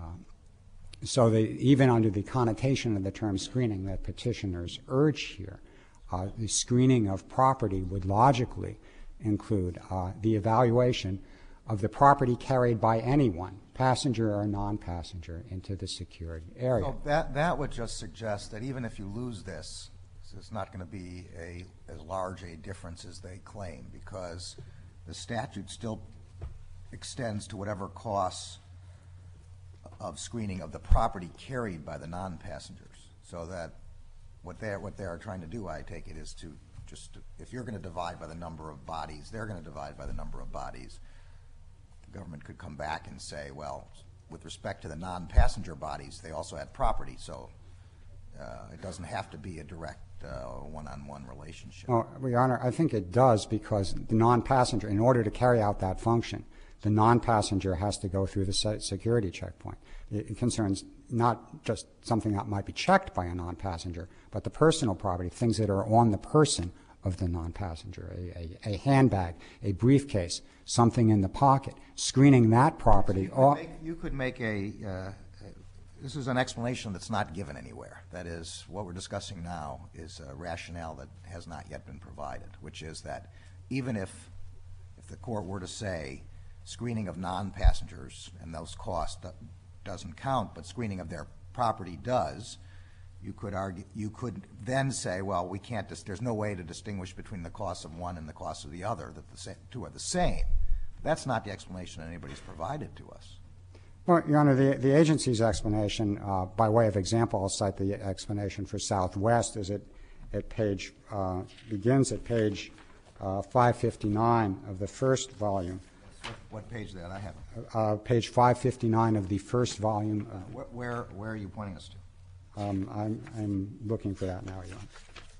So even under the connotation of the term screening that petitioners urge here, the screening of property would logically include the evaluation of the property carried by anyone, passenger or non-passenger, into the secured area. So that would just suggest that even if you lose this, it's not going to be as large a difference as they claim, because the statute still extends to whatever costs of screening of the property carried by the non-passengers. So that what they are trying to do, I take it, is to just, if you're going to divide by the number of bodies, they're going to divide by the number of bodies. The government could come back and say, well, with respect to the non-passenger bodies, they also had property, so it doesn't have to be a direct one-on-one relationship. Well, Your Honor, I think it does, because the non-passenger, in order to carry out that function, the non-passenger has to go through the security checkpoint. It concerns not just something that might be checked by a non-passenger, but the personal property, things that are on the person of the non-passenger, a handbag, a briefcase, something in the pocket, screening that property. You could make this is an explanation that's not given anywhere. That is, what we're discussing now is a rationale that has not yet been provided, which is that even if the court were to say screening of non-passengers and those costs doesn't count, but screening of their property does, you could then say, well, we can't. There's no way to distinguish between the cost of one and the cost of the other. That the two are the same. That's not the explanation anybody's provided to us. Well, Your Honor, the agency's explanation, by way of example, I'll cite the explanation for Southwest, is begins at page 559 of the first volume. What page is that? I have page 559 of the first volume. Where are you pointing us to? I'm looking for that now, Your Honor.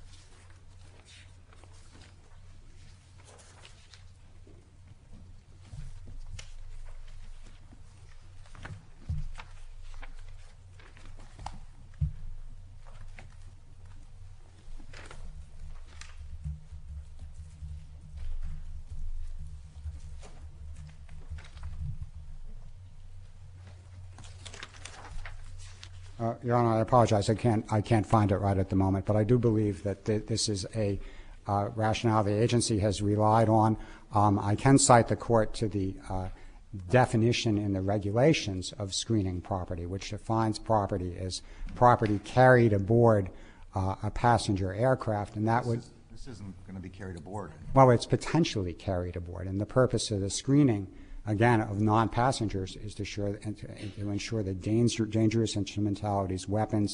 Your Honor, I apologize. I can't find it right at the moment, but I do believe that this is a rationale the agency has relied on. I can cite the court to the definition in the regulations of screening property, which defines property as property carried aboard a passenger aircraft, and that would. This isn't going to be carried aboard. Well, it's potentially carried aboard, and the purpose of the screening, again, of non-passengers is to ensure that dangerous instrumentalities, weapons,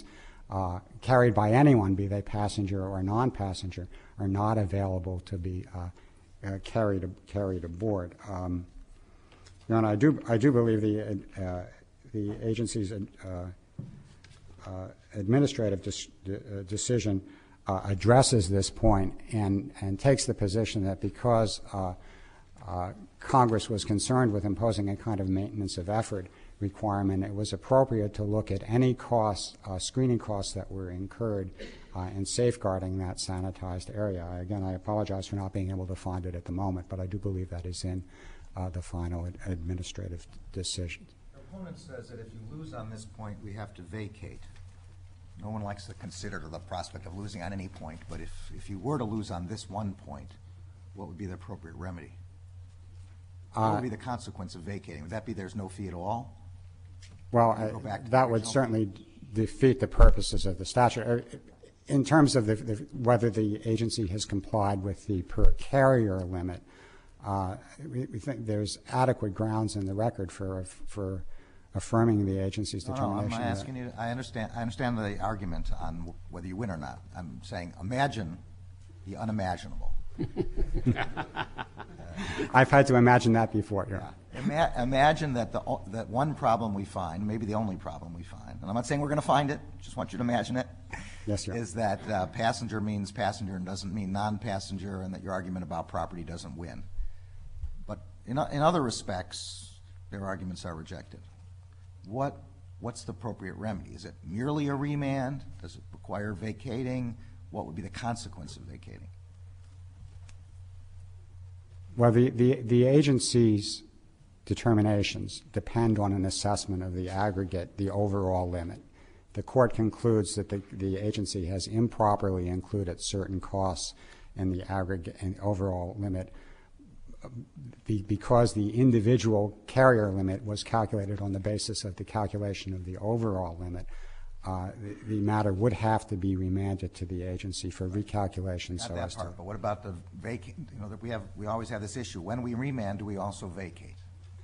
carried by anyone, be they passenger or non-passenger, are not available to be carried aboard. Your Honor, I do believe the agency's administrative decision addresses this point and takes the position that because Congress was concerned with imposing a kind of maintenance of effort requirement, it was appropriate to look at any costs, screening costs that were incurred in safeguarding that sanitized area. Again, I apologize for not being able to find it at the moment, but I do believe that is in the final administrative decision. Your opponent says that if you lose on this point, we have to vacate. No one likes to consider the prospect of losing on any point, but if you were to lose on this one point, what would be the appropriate remedy? What would be the consequence of vacating? Would that be there's no fee at all? Well, that would certainly defeat the purposes of the statute. In terms of whether the agency has complied with the per carrier limit, we think there's adequate grounds in the record for affirming the agency's determination. No, I'm asking you. I understand the argument on whether you win or not. I'm saying imagine the unimaginable. I've had to imagine that before. Yeah. Imagine that that one problem we find, maybe the only problem we find, and I'm not saying we're going to find it. Just want you to imagine it. Yes, sir. Is that passenger means passenger and doesn't mean non-passenger, and that your argument about property doesn't win. But in other respects, their arguments are rejected. What's the appropriate remedy? Is it merely a remand? Does it require vacating? What would be the consequence of vacating? Well, the agency's determinations depend on an assessment of the aggregate, the overall limit. The court concludes that the agency has improperly included certain costs in the aggregate and overall limit because the individual carrier limit was calculated on the basis of the calculation of the overall limit. The matter would have to be remanded to the agency for recalculation. Not that part, but what about the vacate? You know, that we always have this issue. When we remand, do we also vacate?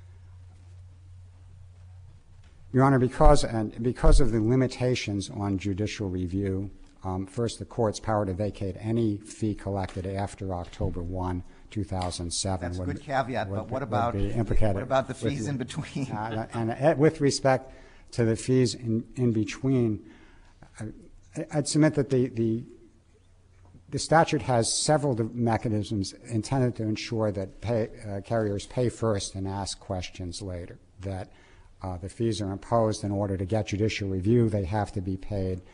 Your Honor, because of the limitations on judicial review, first, the court's power to vacate any fee collected after October 1, 2007. That's a good caveat, but what about the fees in between? And with respect to the fees in between, I'd submit that the statute has several mechanisms intended to ensure that carriers pay first and ask questions later, that the fees are imposed in order to get judicial review. They have to be paid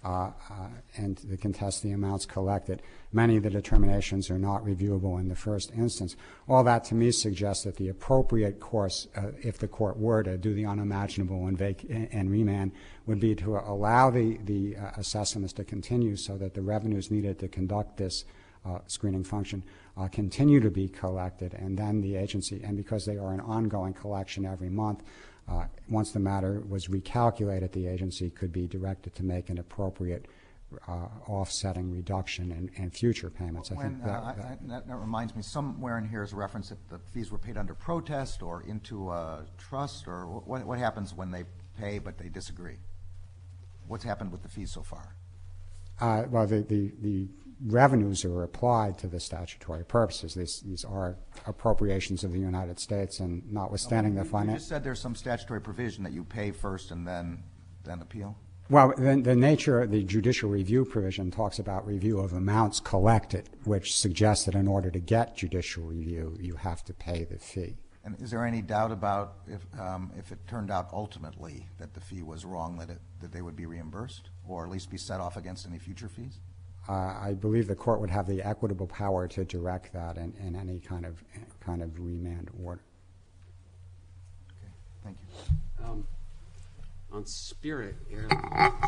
and to contest the amounts collected. Many of the determinations are not reviewable in the first instance. All that to me suggests that the appropriate course, if the court were to do the unimaginable and remand, would be to allow the assessments to continue so that the revenues needed to conduct this screening function continue to be collected, and then the agency, and because they are an ongoing collection every month, once the matter was recalculated, the agency could be directed to make an appropriate offsetting reduction in future payments. That reminds me, somewhere in here is a reference that the fees were paid under protest or into a trust, or what happens when they pay but they disagree? What's happened with the fees so far? Well, the revenues are applied to the statutory purposes. These are appropriations of the United States, and notwithstanding the finance. You just said there's some statutory provision that you pay first and then appeal? Well, the nature of the judicial review provision talks about review of amounts collected, which suggests that in order to get judicial review, you have to pay the fee. And is there any doubt about if it turned out ultimately that the fee was wrong, that they would be reimbursed, or at least be set off against any future fees? I believe the court would have the equitable power to direct that in any kind of remand order. Okay, thank you. On Spirit Airlines,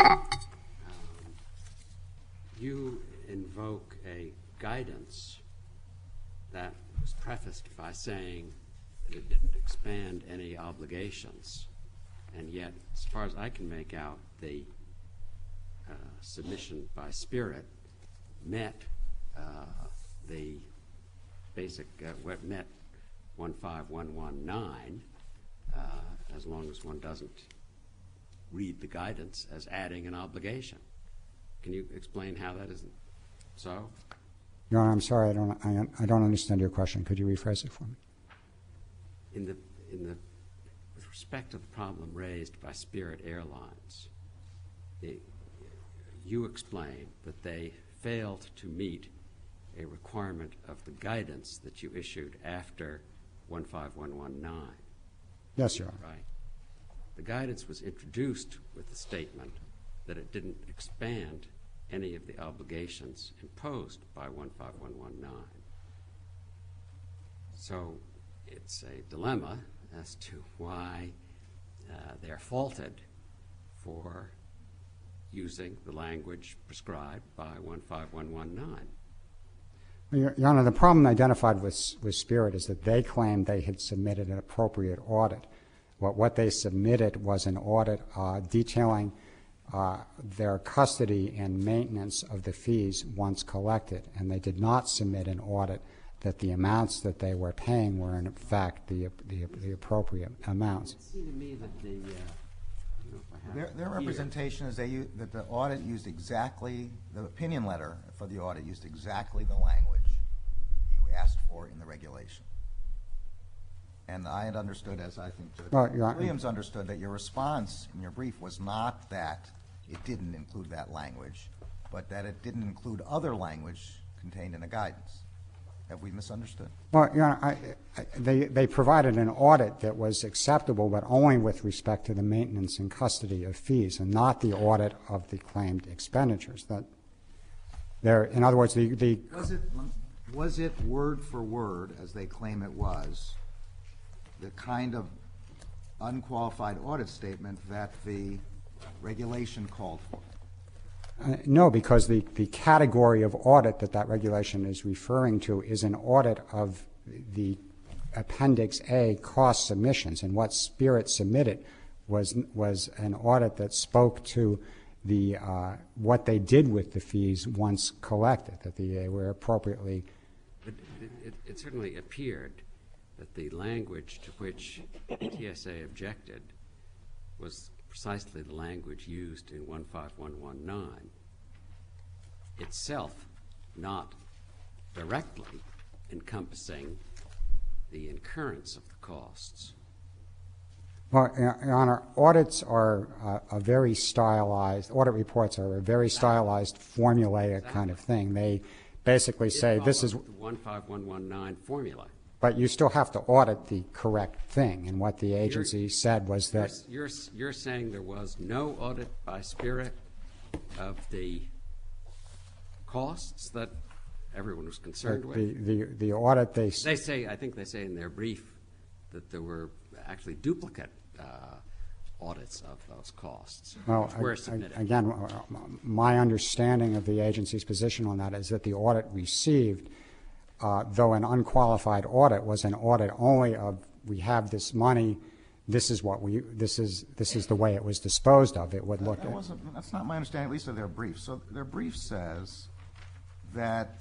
you invoke a guidance that was prefaced by saying that it didn't expand any obligations, and yet, as far as I can make out, the submission by Spirit met the basic, met 15119, as long as one doesn't read the guidance as adding an obligation. Can you explain how that isn't so? Your Honor, I'm sorry, I don't understand your question. Could you rephrase it for me? With respect to the problem raised by Spirit Airlines, you explained that they failed to meet a requirement of the guidance that you issued after 15119. Yes, Your Honor. Right. The guidance was introduced with the statement that it didn't expand any of the obligations imposed by 15119. So it's a dilemma as to why they're faulted for using the language prescribed by 15119. Your Honor, the problem identified with Spirit is that they claimed they had submitted an appropriate audit. What they submitted was an audit detailing their custody and maintenance of the fees once collected, and they did not submit an audit that the amounts that they were paying were in fact the appropriate amounts. It seemed to me that Their representation is that the audit used exactly, the opinion letter for the audit used exactly the language you asked for in the regulation. And I had understood, as I think Judge Williams understood, that your response in your brief was not that it didn't include that language, but that it didn't include other language contained in the guidance. Have we misunderstood? Well, Your Honor, they provided an audit that was acceptable, but only with respect to the maintenance and custody of fees, and not the audit of the claimed expenditures. In other words, Was it word for word, as they claim it was, the kind of unqualified audit statement that the regulation called for? No, because the category of audit that regulation is referring to is an audit of the Appendix A cost submissions, and what Spirit submitted was an audit that spoke to the what they did with the fees once collected, that they were appropriately. It certainly appeared that the language to which TSA objected was precisely the language used in 15119, itself not directly encompassing the incurrence of the costs. Well, Your Honor, audits are a very stylized, audit reports are a very stylized, formulaic kind of thing. They basically say this is the 15119 formula. But you still have to audit the correct thing, and what the agency said was that You're saying there was no audit by Spirit of the costs that everyone was concerned with? The audit they say, I think they say in their brief that there were actually duplicate audits of those costs, well, which were submitted. Again, my understanding of the agency's position on that is that the audit received, though an unqualified audit, was an audit only of we have this money, this is the way it was disposed of. It would look. That's not my understanding, at least of their brief. So their brief says that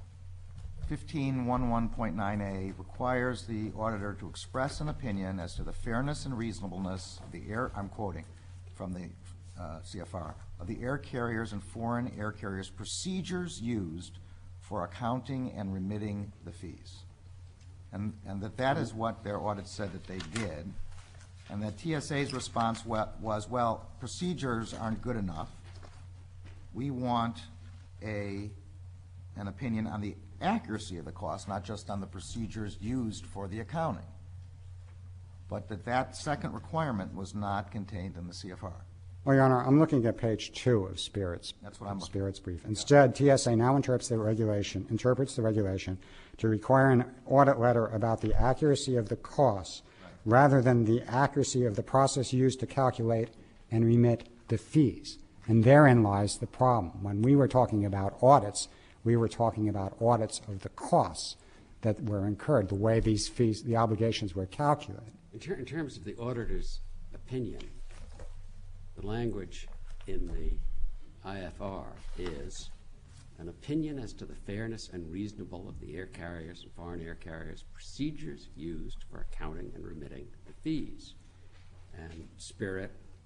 1511.9A requires the auditor to express an opinion as to the fairness and reasonableness of the air, I'm quoting from the CFR, of the air carriers and foreign air carriers procedures used for accounting and remitting the fees. And that is what their audit said that they did. And that TSA's response was, well, procedures aren't good enough. We want an opinion on the accuracy of the cost, not just on the procedures used for the accounting. But that second requirement was not contained in the CFR. Well, Your Honor, I'm looking at page 2 of Spirit's brief. Instead, TSA now interprets the regulation to require an audit letter about the accuracy of the costs rather than the accuracy of the process used to calculate and remit the fees. And therein lies the problem. When we were talking about audits, we were talking about audits of the costs that were incurred, the way these fees, the obligations were calculated. In terms of the auditor's opinion, the language in the IFR is an opinion as to the fairness and reasonable of the air carriers and foreign air carriers procedures used for accounting and remitting the fees. And Spirit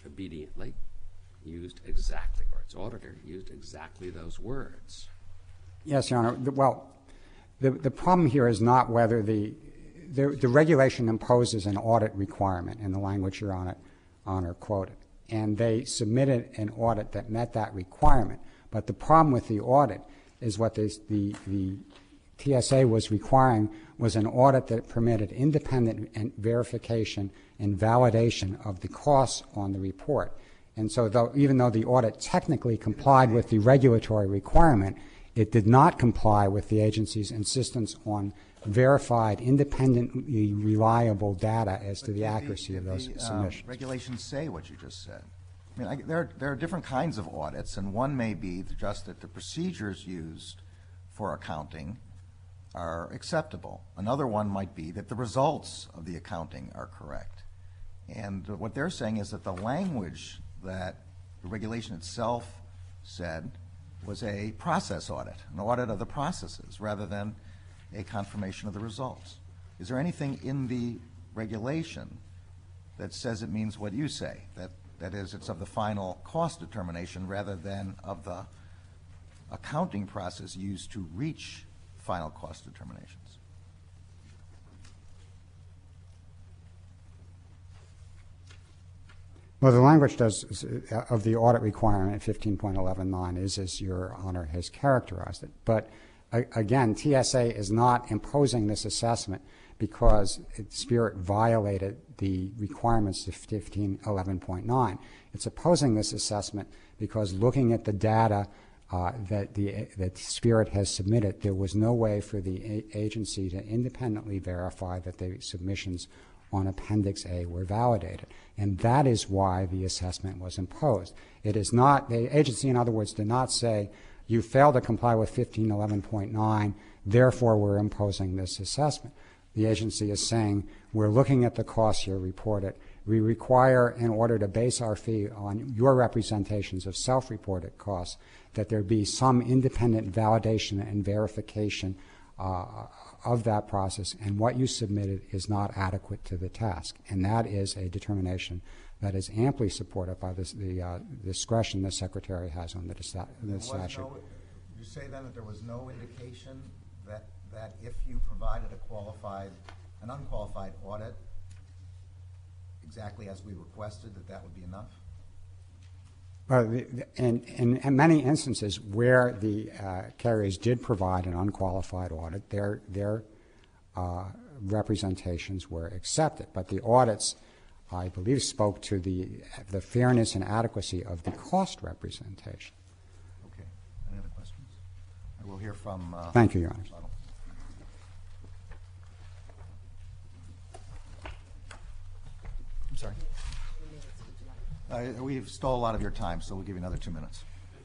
obediently used exactly, or its auditor used exactly those words. Yes, Your Honor. Well, the problem here is not whether the regulation imposes an audit requirement in the language Your Honor quoted, and they submitted an audit that met that requirement. But the problem with the audit is what the TSA was requiring was an audit that permitted independent verification and validation of the costs on the report. And so even though the audit technically complied with the regulatory requirement, it did not comply with the agency's insistence on verified, independently reliable data as to the accuracy of those submissions. Regulations say what you just said. I mean, there are different kinds of audits, and one may be just that the procedures used for accounting are acceptable. Another one might be that the results of the accounting are correct. And what they're saying is that the language that the regulation itself said was a process audit, an audit of the processes, rather than a confirmation of the results. Is there anything in the regulation that says it means what you say, that is, it's of the final cost determination rather than of the accounting process used to reach final cost determinations? Well, the language of the audit requirement, 15.11.9, is as Your Honor has characterized it. But again, TSA is not imposing this assessment because Spirit violated the requirements of 15.11.9. It's opposing this assessment because looking at the data that Spirit has submitted, there was no way for the agency to independently verify that the submissions on Appendix A were validated. And that is why the assessment was imposed. It is not, the agency, in other words, did not say, you failed to comply with 15.11.9, therefore we're imposing this assessment. The agency is saying, we're looking at the costs you reported. We require, in order to base our fee on your representations of self-reported costs, that there be some independent validation and verification of that process, and what you submitted is not adequate to the task. And that is a determination that is amply supported by the discretion the Secretary has on the statute. You say then that there was no indication that if you provided an unqualified audit, exactly as we requested, that would be enough? In many instances where the carriers did provide an unqualified audit, their representations were accepted. But the audits, I believe, spoke to the fairness and adequacy of the cost representation. Okay. Any other questions? I will hear from... Thank you, Your Honor. I'm sorry. We've stole a lot of your time, so we'll give you another 2 minutes.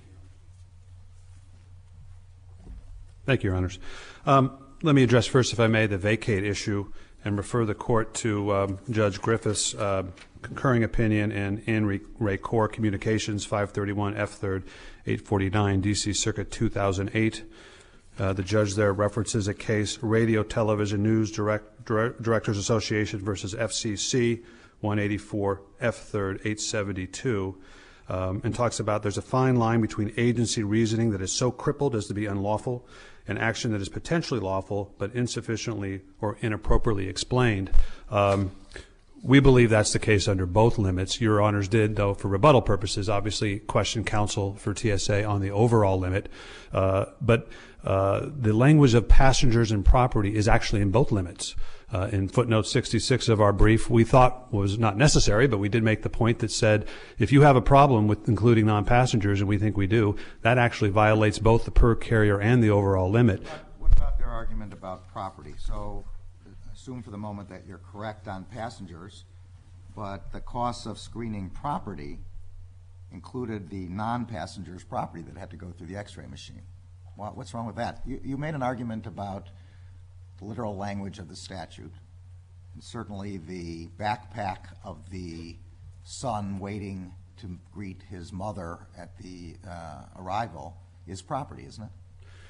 Thank you, Your Honors. Let me address first, if I may, the vacate issue and refer the court to Judge Griffith's concurring opinion in Ray Core Communications 531 F3rd 849 D.C. Circuit 2008. The judge there references a case, Radio Television News Directors Association versus FCC 184 F3rd 872, and talks about there's a fine line between agency reasoning that is so crippled as to be unlawful and action that is potentially lawful but insufficiently or inappropriately explained. We believe that's the case under both limits. Your Honors did, though, for rebuttal purposes, obviously question counsel for TSA on the overall limit. But the language of passengers and property is actually in both limits. In footnote 66 of our brief, we thought was not necessary, but we did make the point that said if you have a problem with including non-passengers, and we think we do, that actually violates both the per carrier and the overall limit. What about their argument about property? So assume for the moment that you're correct on passengers, but the costs of screening property included the non-passengers' property that had to go through the x-ray machine. What's wrong with that? You made an argument about the literal language of the statute, and certainly the backpack of the son waiting to greet his mother at the arrival is property, isn't it?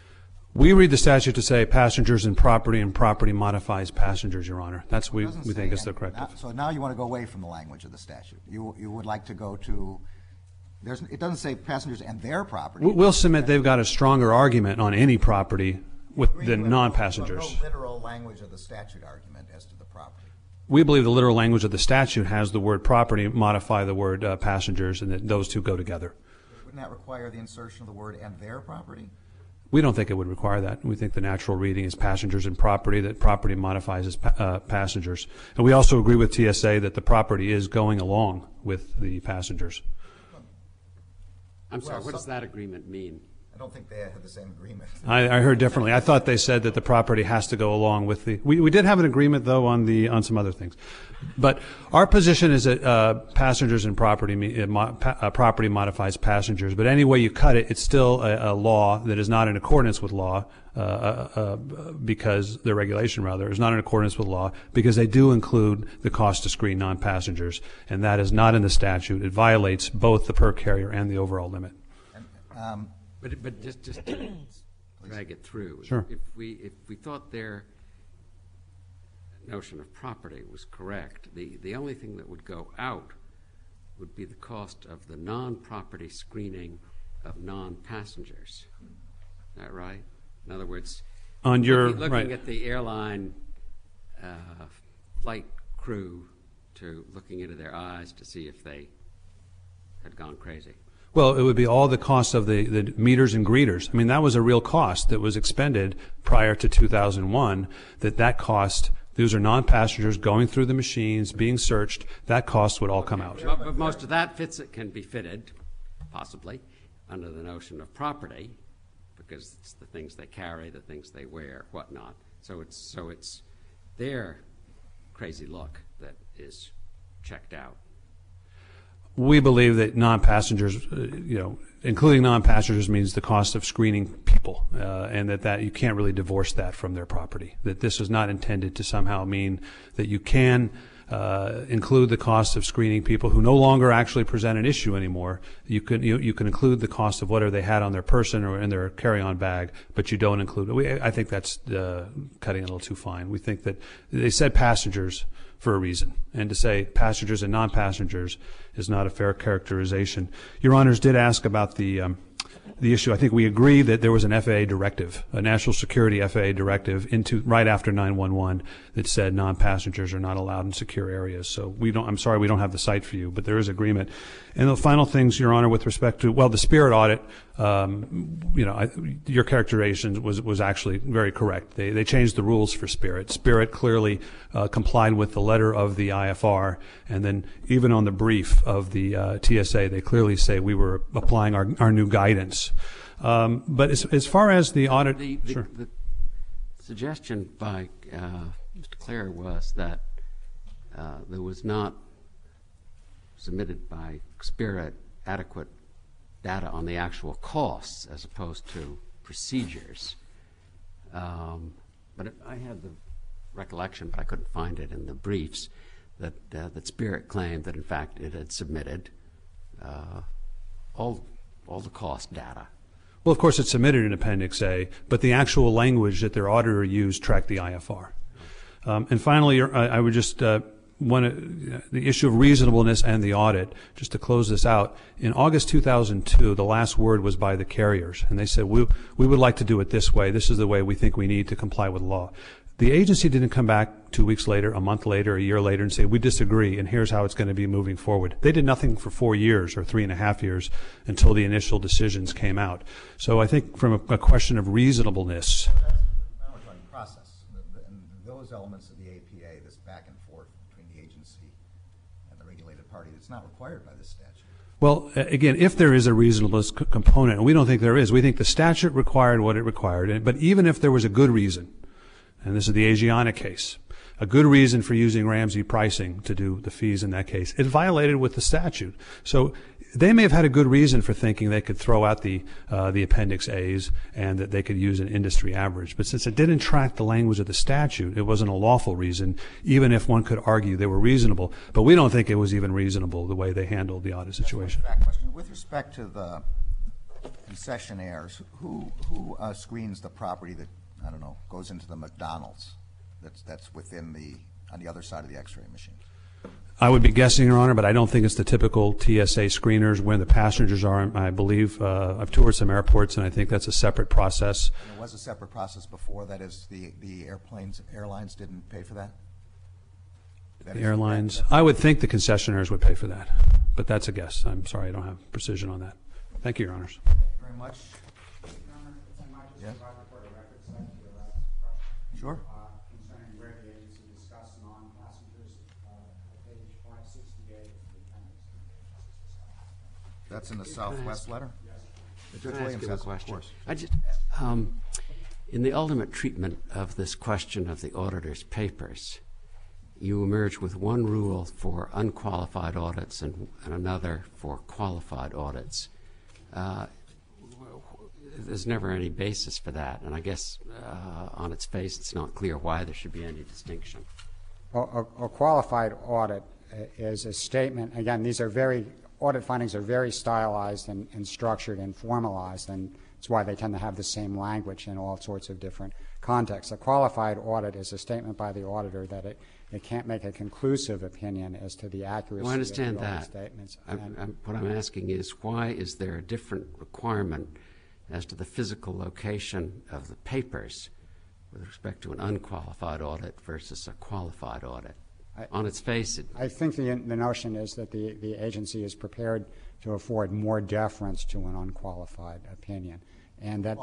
We read the statute to say passengers and property modifies passengers, Your Honor. That's what we think is the corrective. So now you want to go away from the language of the statute. You would like to go to, it doesn't say passengers and their property. We'll submit they've got a stronger argument on any property than non-passengers. No literal language of the statute argument as to the property. We believe the literal language of the statute has the word property modify the word passengers, and that those two go together. Wouldn't that require the insertion of the word and their property? We don't think it would require that. We think the natural reading is passengers and property, that property modifies as passengers. And we also agree with TSA that the property is going along with the passengers. I'm sorry, what does that agreement mean? I don't think they had the same agreement. I heard differently. I thought they said that the property has to go along with the. We did have an agreement though on some other things, but our position is that passengers and property property modifies passengers. But any way you cut it, it's still a law that is not in accordance with law because the regulation rather is not in accordance with law because they do include the cost to screen non-passengers, and that is not in the statute. It violates both the per carrier and the overall limit. But just to drag it through. Sure. If we thought their notion of property was correct, the only thing that would go out would be the cost of the non-property screening of non-passengers. Is that right? In other words, looking at the airline flight crew to looking into their eyes to see if they had gone crazy. Well, it would be all the costs of the meters and greeters. I mean, that was a real cost that was expended prior to 2001, that cost, those are non-passengers going through the machines, being searched, that cost would all come out. But most of that can be fitted, possibly, under the notion of property, because it's the things they carry, the things they wear, whatnot. So it's their crazy look that is checked out. We believe that non-passengers, including non-passengers means the cost of screening people, and that you can't really divorce that from their property. That this is not intended to somehow mean that you can include the cost of screening people who no longer actually present an issue anymore. You can include the cost of whatever they had on their person or in their carry-on bag, but you don't include. I think that's cutting it a little too fine. We think that they said passengers for a reason, and to say passengers and non-passengers is not a fair characterization. Your Honors did ask about the issue. I think we agree that there was an FAA directive, a national security FAA directive right after 9/11 that said non-passengers are not allowed in secure areas. So I'm sorry we don't have the site for you, but there is agreement. And the final things, Your Honor, with respect to, the Spirit audit, your characterization was actually very correct. They changed the rules for Spirit. Spirit clearly complied with the letter of the IFR, and then even on the brief of the TSA, they clearly say we were applying our new guidance. But as far as the audit, sure. The suggestion by Mr. Clare was that there was not submitted by Spirit adequate data on the actual costs as opposed to procedures. But I had the recollection, but I couldn't find it in the briefs, that Spirit claimed that in fact it had submitted all the cost data. Well, of course, it's submitted in Appendix A, but the actual language that their auditor used tracked the IFR. And finally, I would just the issue of reasonableness and the audit, just to close this out. In August 2002, the last word was by the carriers, and they said, we would like to do it this way. This is the way we think we need to comply with law. The agency didn't come back 2 weeks later, a month later, a year later and say, we disagree, and here's how it's going to be moving forward. They did nothing for 4 years or 3.5 years until the initial decisions came out. So I think from a question of reasonableness. Now we're talking process. And those elements of the APA, this back and forth between the agency and the regulated party, it's not required by this statute. Well, again, if there is a reasonableness component, and we don't think there is, we think the statute required what it required. But even if there was a good reason, and this is the Asiana case, a good reason for using Ramsey pricing to do the fees in that case, it violated with the statute. So they may have had a good reason for thinking they could throw out the Appendix A's and that they could use an industry average. But since it didn't track the language of the statute, it wasn't a lawful reason, even if one could argue they were reasonable. But we don't think it was even reasonable the way they handled the audit situation. Back question. With respect to the concessionaires, who screens the property that, I don't know, goes into the McDonald's that's within on the other side of the X-ray machine? I would be guessing, Your Honor, but I don't think it's the typical TSA screeners where the passengers are. I believe I've toured some airports, and I think that's a separate process. And it was a separate process before. That is, the airlines didn't pay for that? The airlines, I would think the concessionaires would pay for that, but that's a guess. I'm sorry, I don't have precision on that. Thank you, Your Honors. Thank you very much. Yeah. Sure. Concerning where the agency discussed non-passengers, page 568 of the appendix. That's in the Southwest letter? Yes. Judge Williams has, of course. I just, in the ultimate treatment of this question of the auditor's papers, you emerge with one rule for unqualified audits and another for qualified audits. There's never any basis for that, and I guess on its face it's not clear why there should be any distinction. Well, a qualified audit is a statement. Again, audit findings are very stylized and structured and formalized, and it's why they tend to have the same language in all sorts of different contexts. A qualified audit is a statement by the auditor that it can't make a conclusive opinion as to the accuracy I understand of the that. statements. What I'm asking is, why is there a different requirement as to the physical location of the papers with respect to an unqualified audit versus a qualified audit? On its face, I think the notion is that the agency is prepared to afford more deference to an unqualified opinion, and that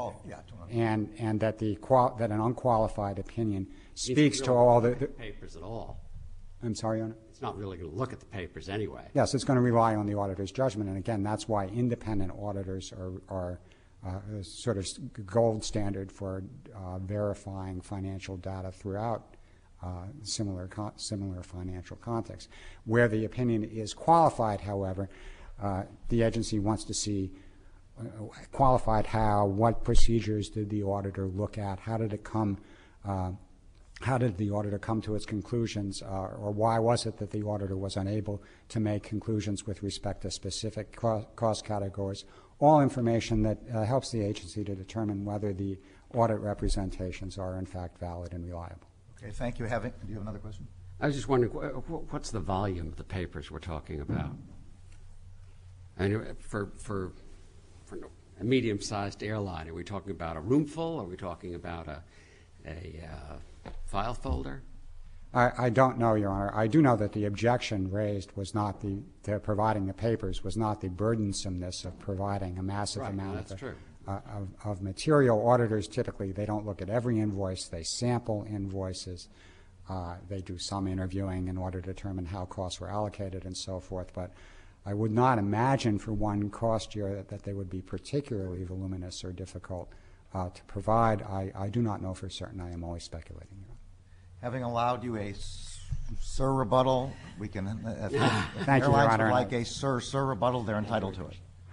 that an unqualified opinion speaks to all the papers at all. I'm sorry, Your Honor? It's not really going to look at the papers anyway. Yes, it's going to rely on the auditor's judgment, and again, that's why independent auditors are sort of gold standard for verifying financial data throughout similar financial contexts. Where the opinion is qualified, however, the agency wants to see qualified how, what procedures did the auditor look at, how did the auditor come to its conclusions, or why was it that the auditor was unable to make conclusions with respect to specific cost categories, all information that helps the agency to determine whether the audit representations are in fact valid and reliable. Okay, thank you. Do you have another question? I was just wondering, what's the volume of the papers we're talking about? And for a medium-sized airline, are we talking about a room full? Are we talking about a file folder? I don't know, Your Honor. I do know that the objection raised was not to providing the papers was not the burdensomeness of providing a massive amount of material. Auditors typically, they don't look at every invoice. They sample invoices. They do some interviewing in order to determine how costs were allocated and so forth. But I would not imagine for one cost year that they would be particularly voluminous or difficult to provide. I do not know for certain. I am always speculating. Having allowed you a sir rebuttal, we can. Thank you, Your airlines Honor. would like a sir rebuttal, they're entitled to it.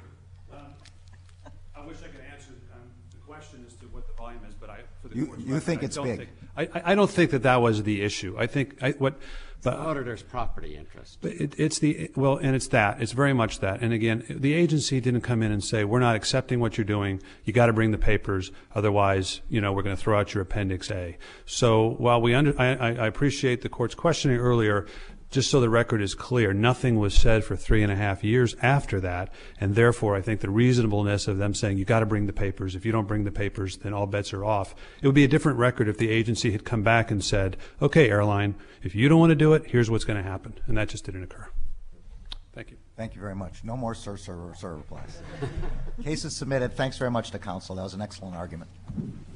I wish I could answer the question as to what the volume is, but you think it's big? I don't think that was the issue. I think the auditor's property interest. It's very much that. And again, the agency didn't come in and say, we're not accepting what you're doing. You got to bring the papers, otherwise, we're going to throw out your Appendix A. So while I appreciate the court's questioning earlier, just so the record is clear, nothing was said for 3.5 years after that, and therefore I think the reasonableness of them saying you got to bring the papers. If you don't bring the papers, then all bets are off. It would be a different record if the agency had come back and said, okay, airline, if you don't want to do it, here's what's going to happen, and that just didn't occur. Thank you. Thank you very much. No more sir replies. Case is submitted. Thanks very much to counsel. That was an excellent argument.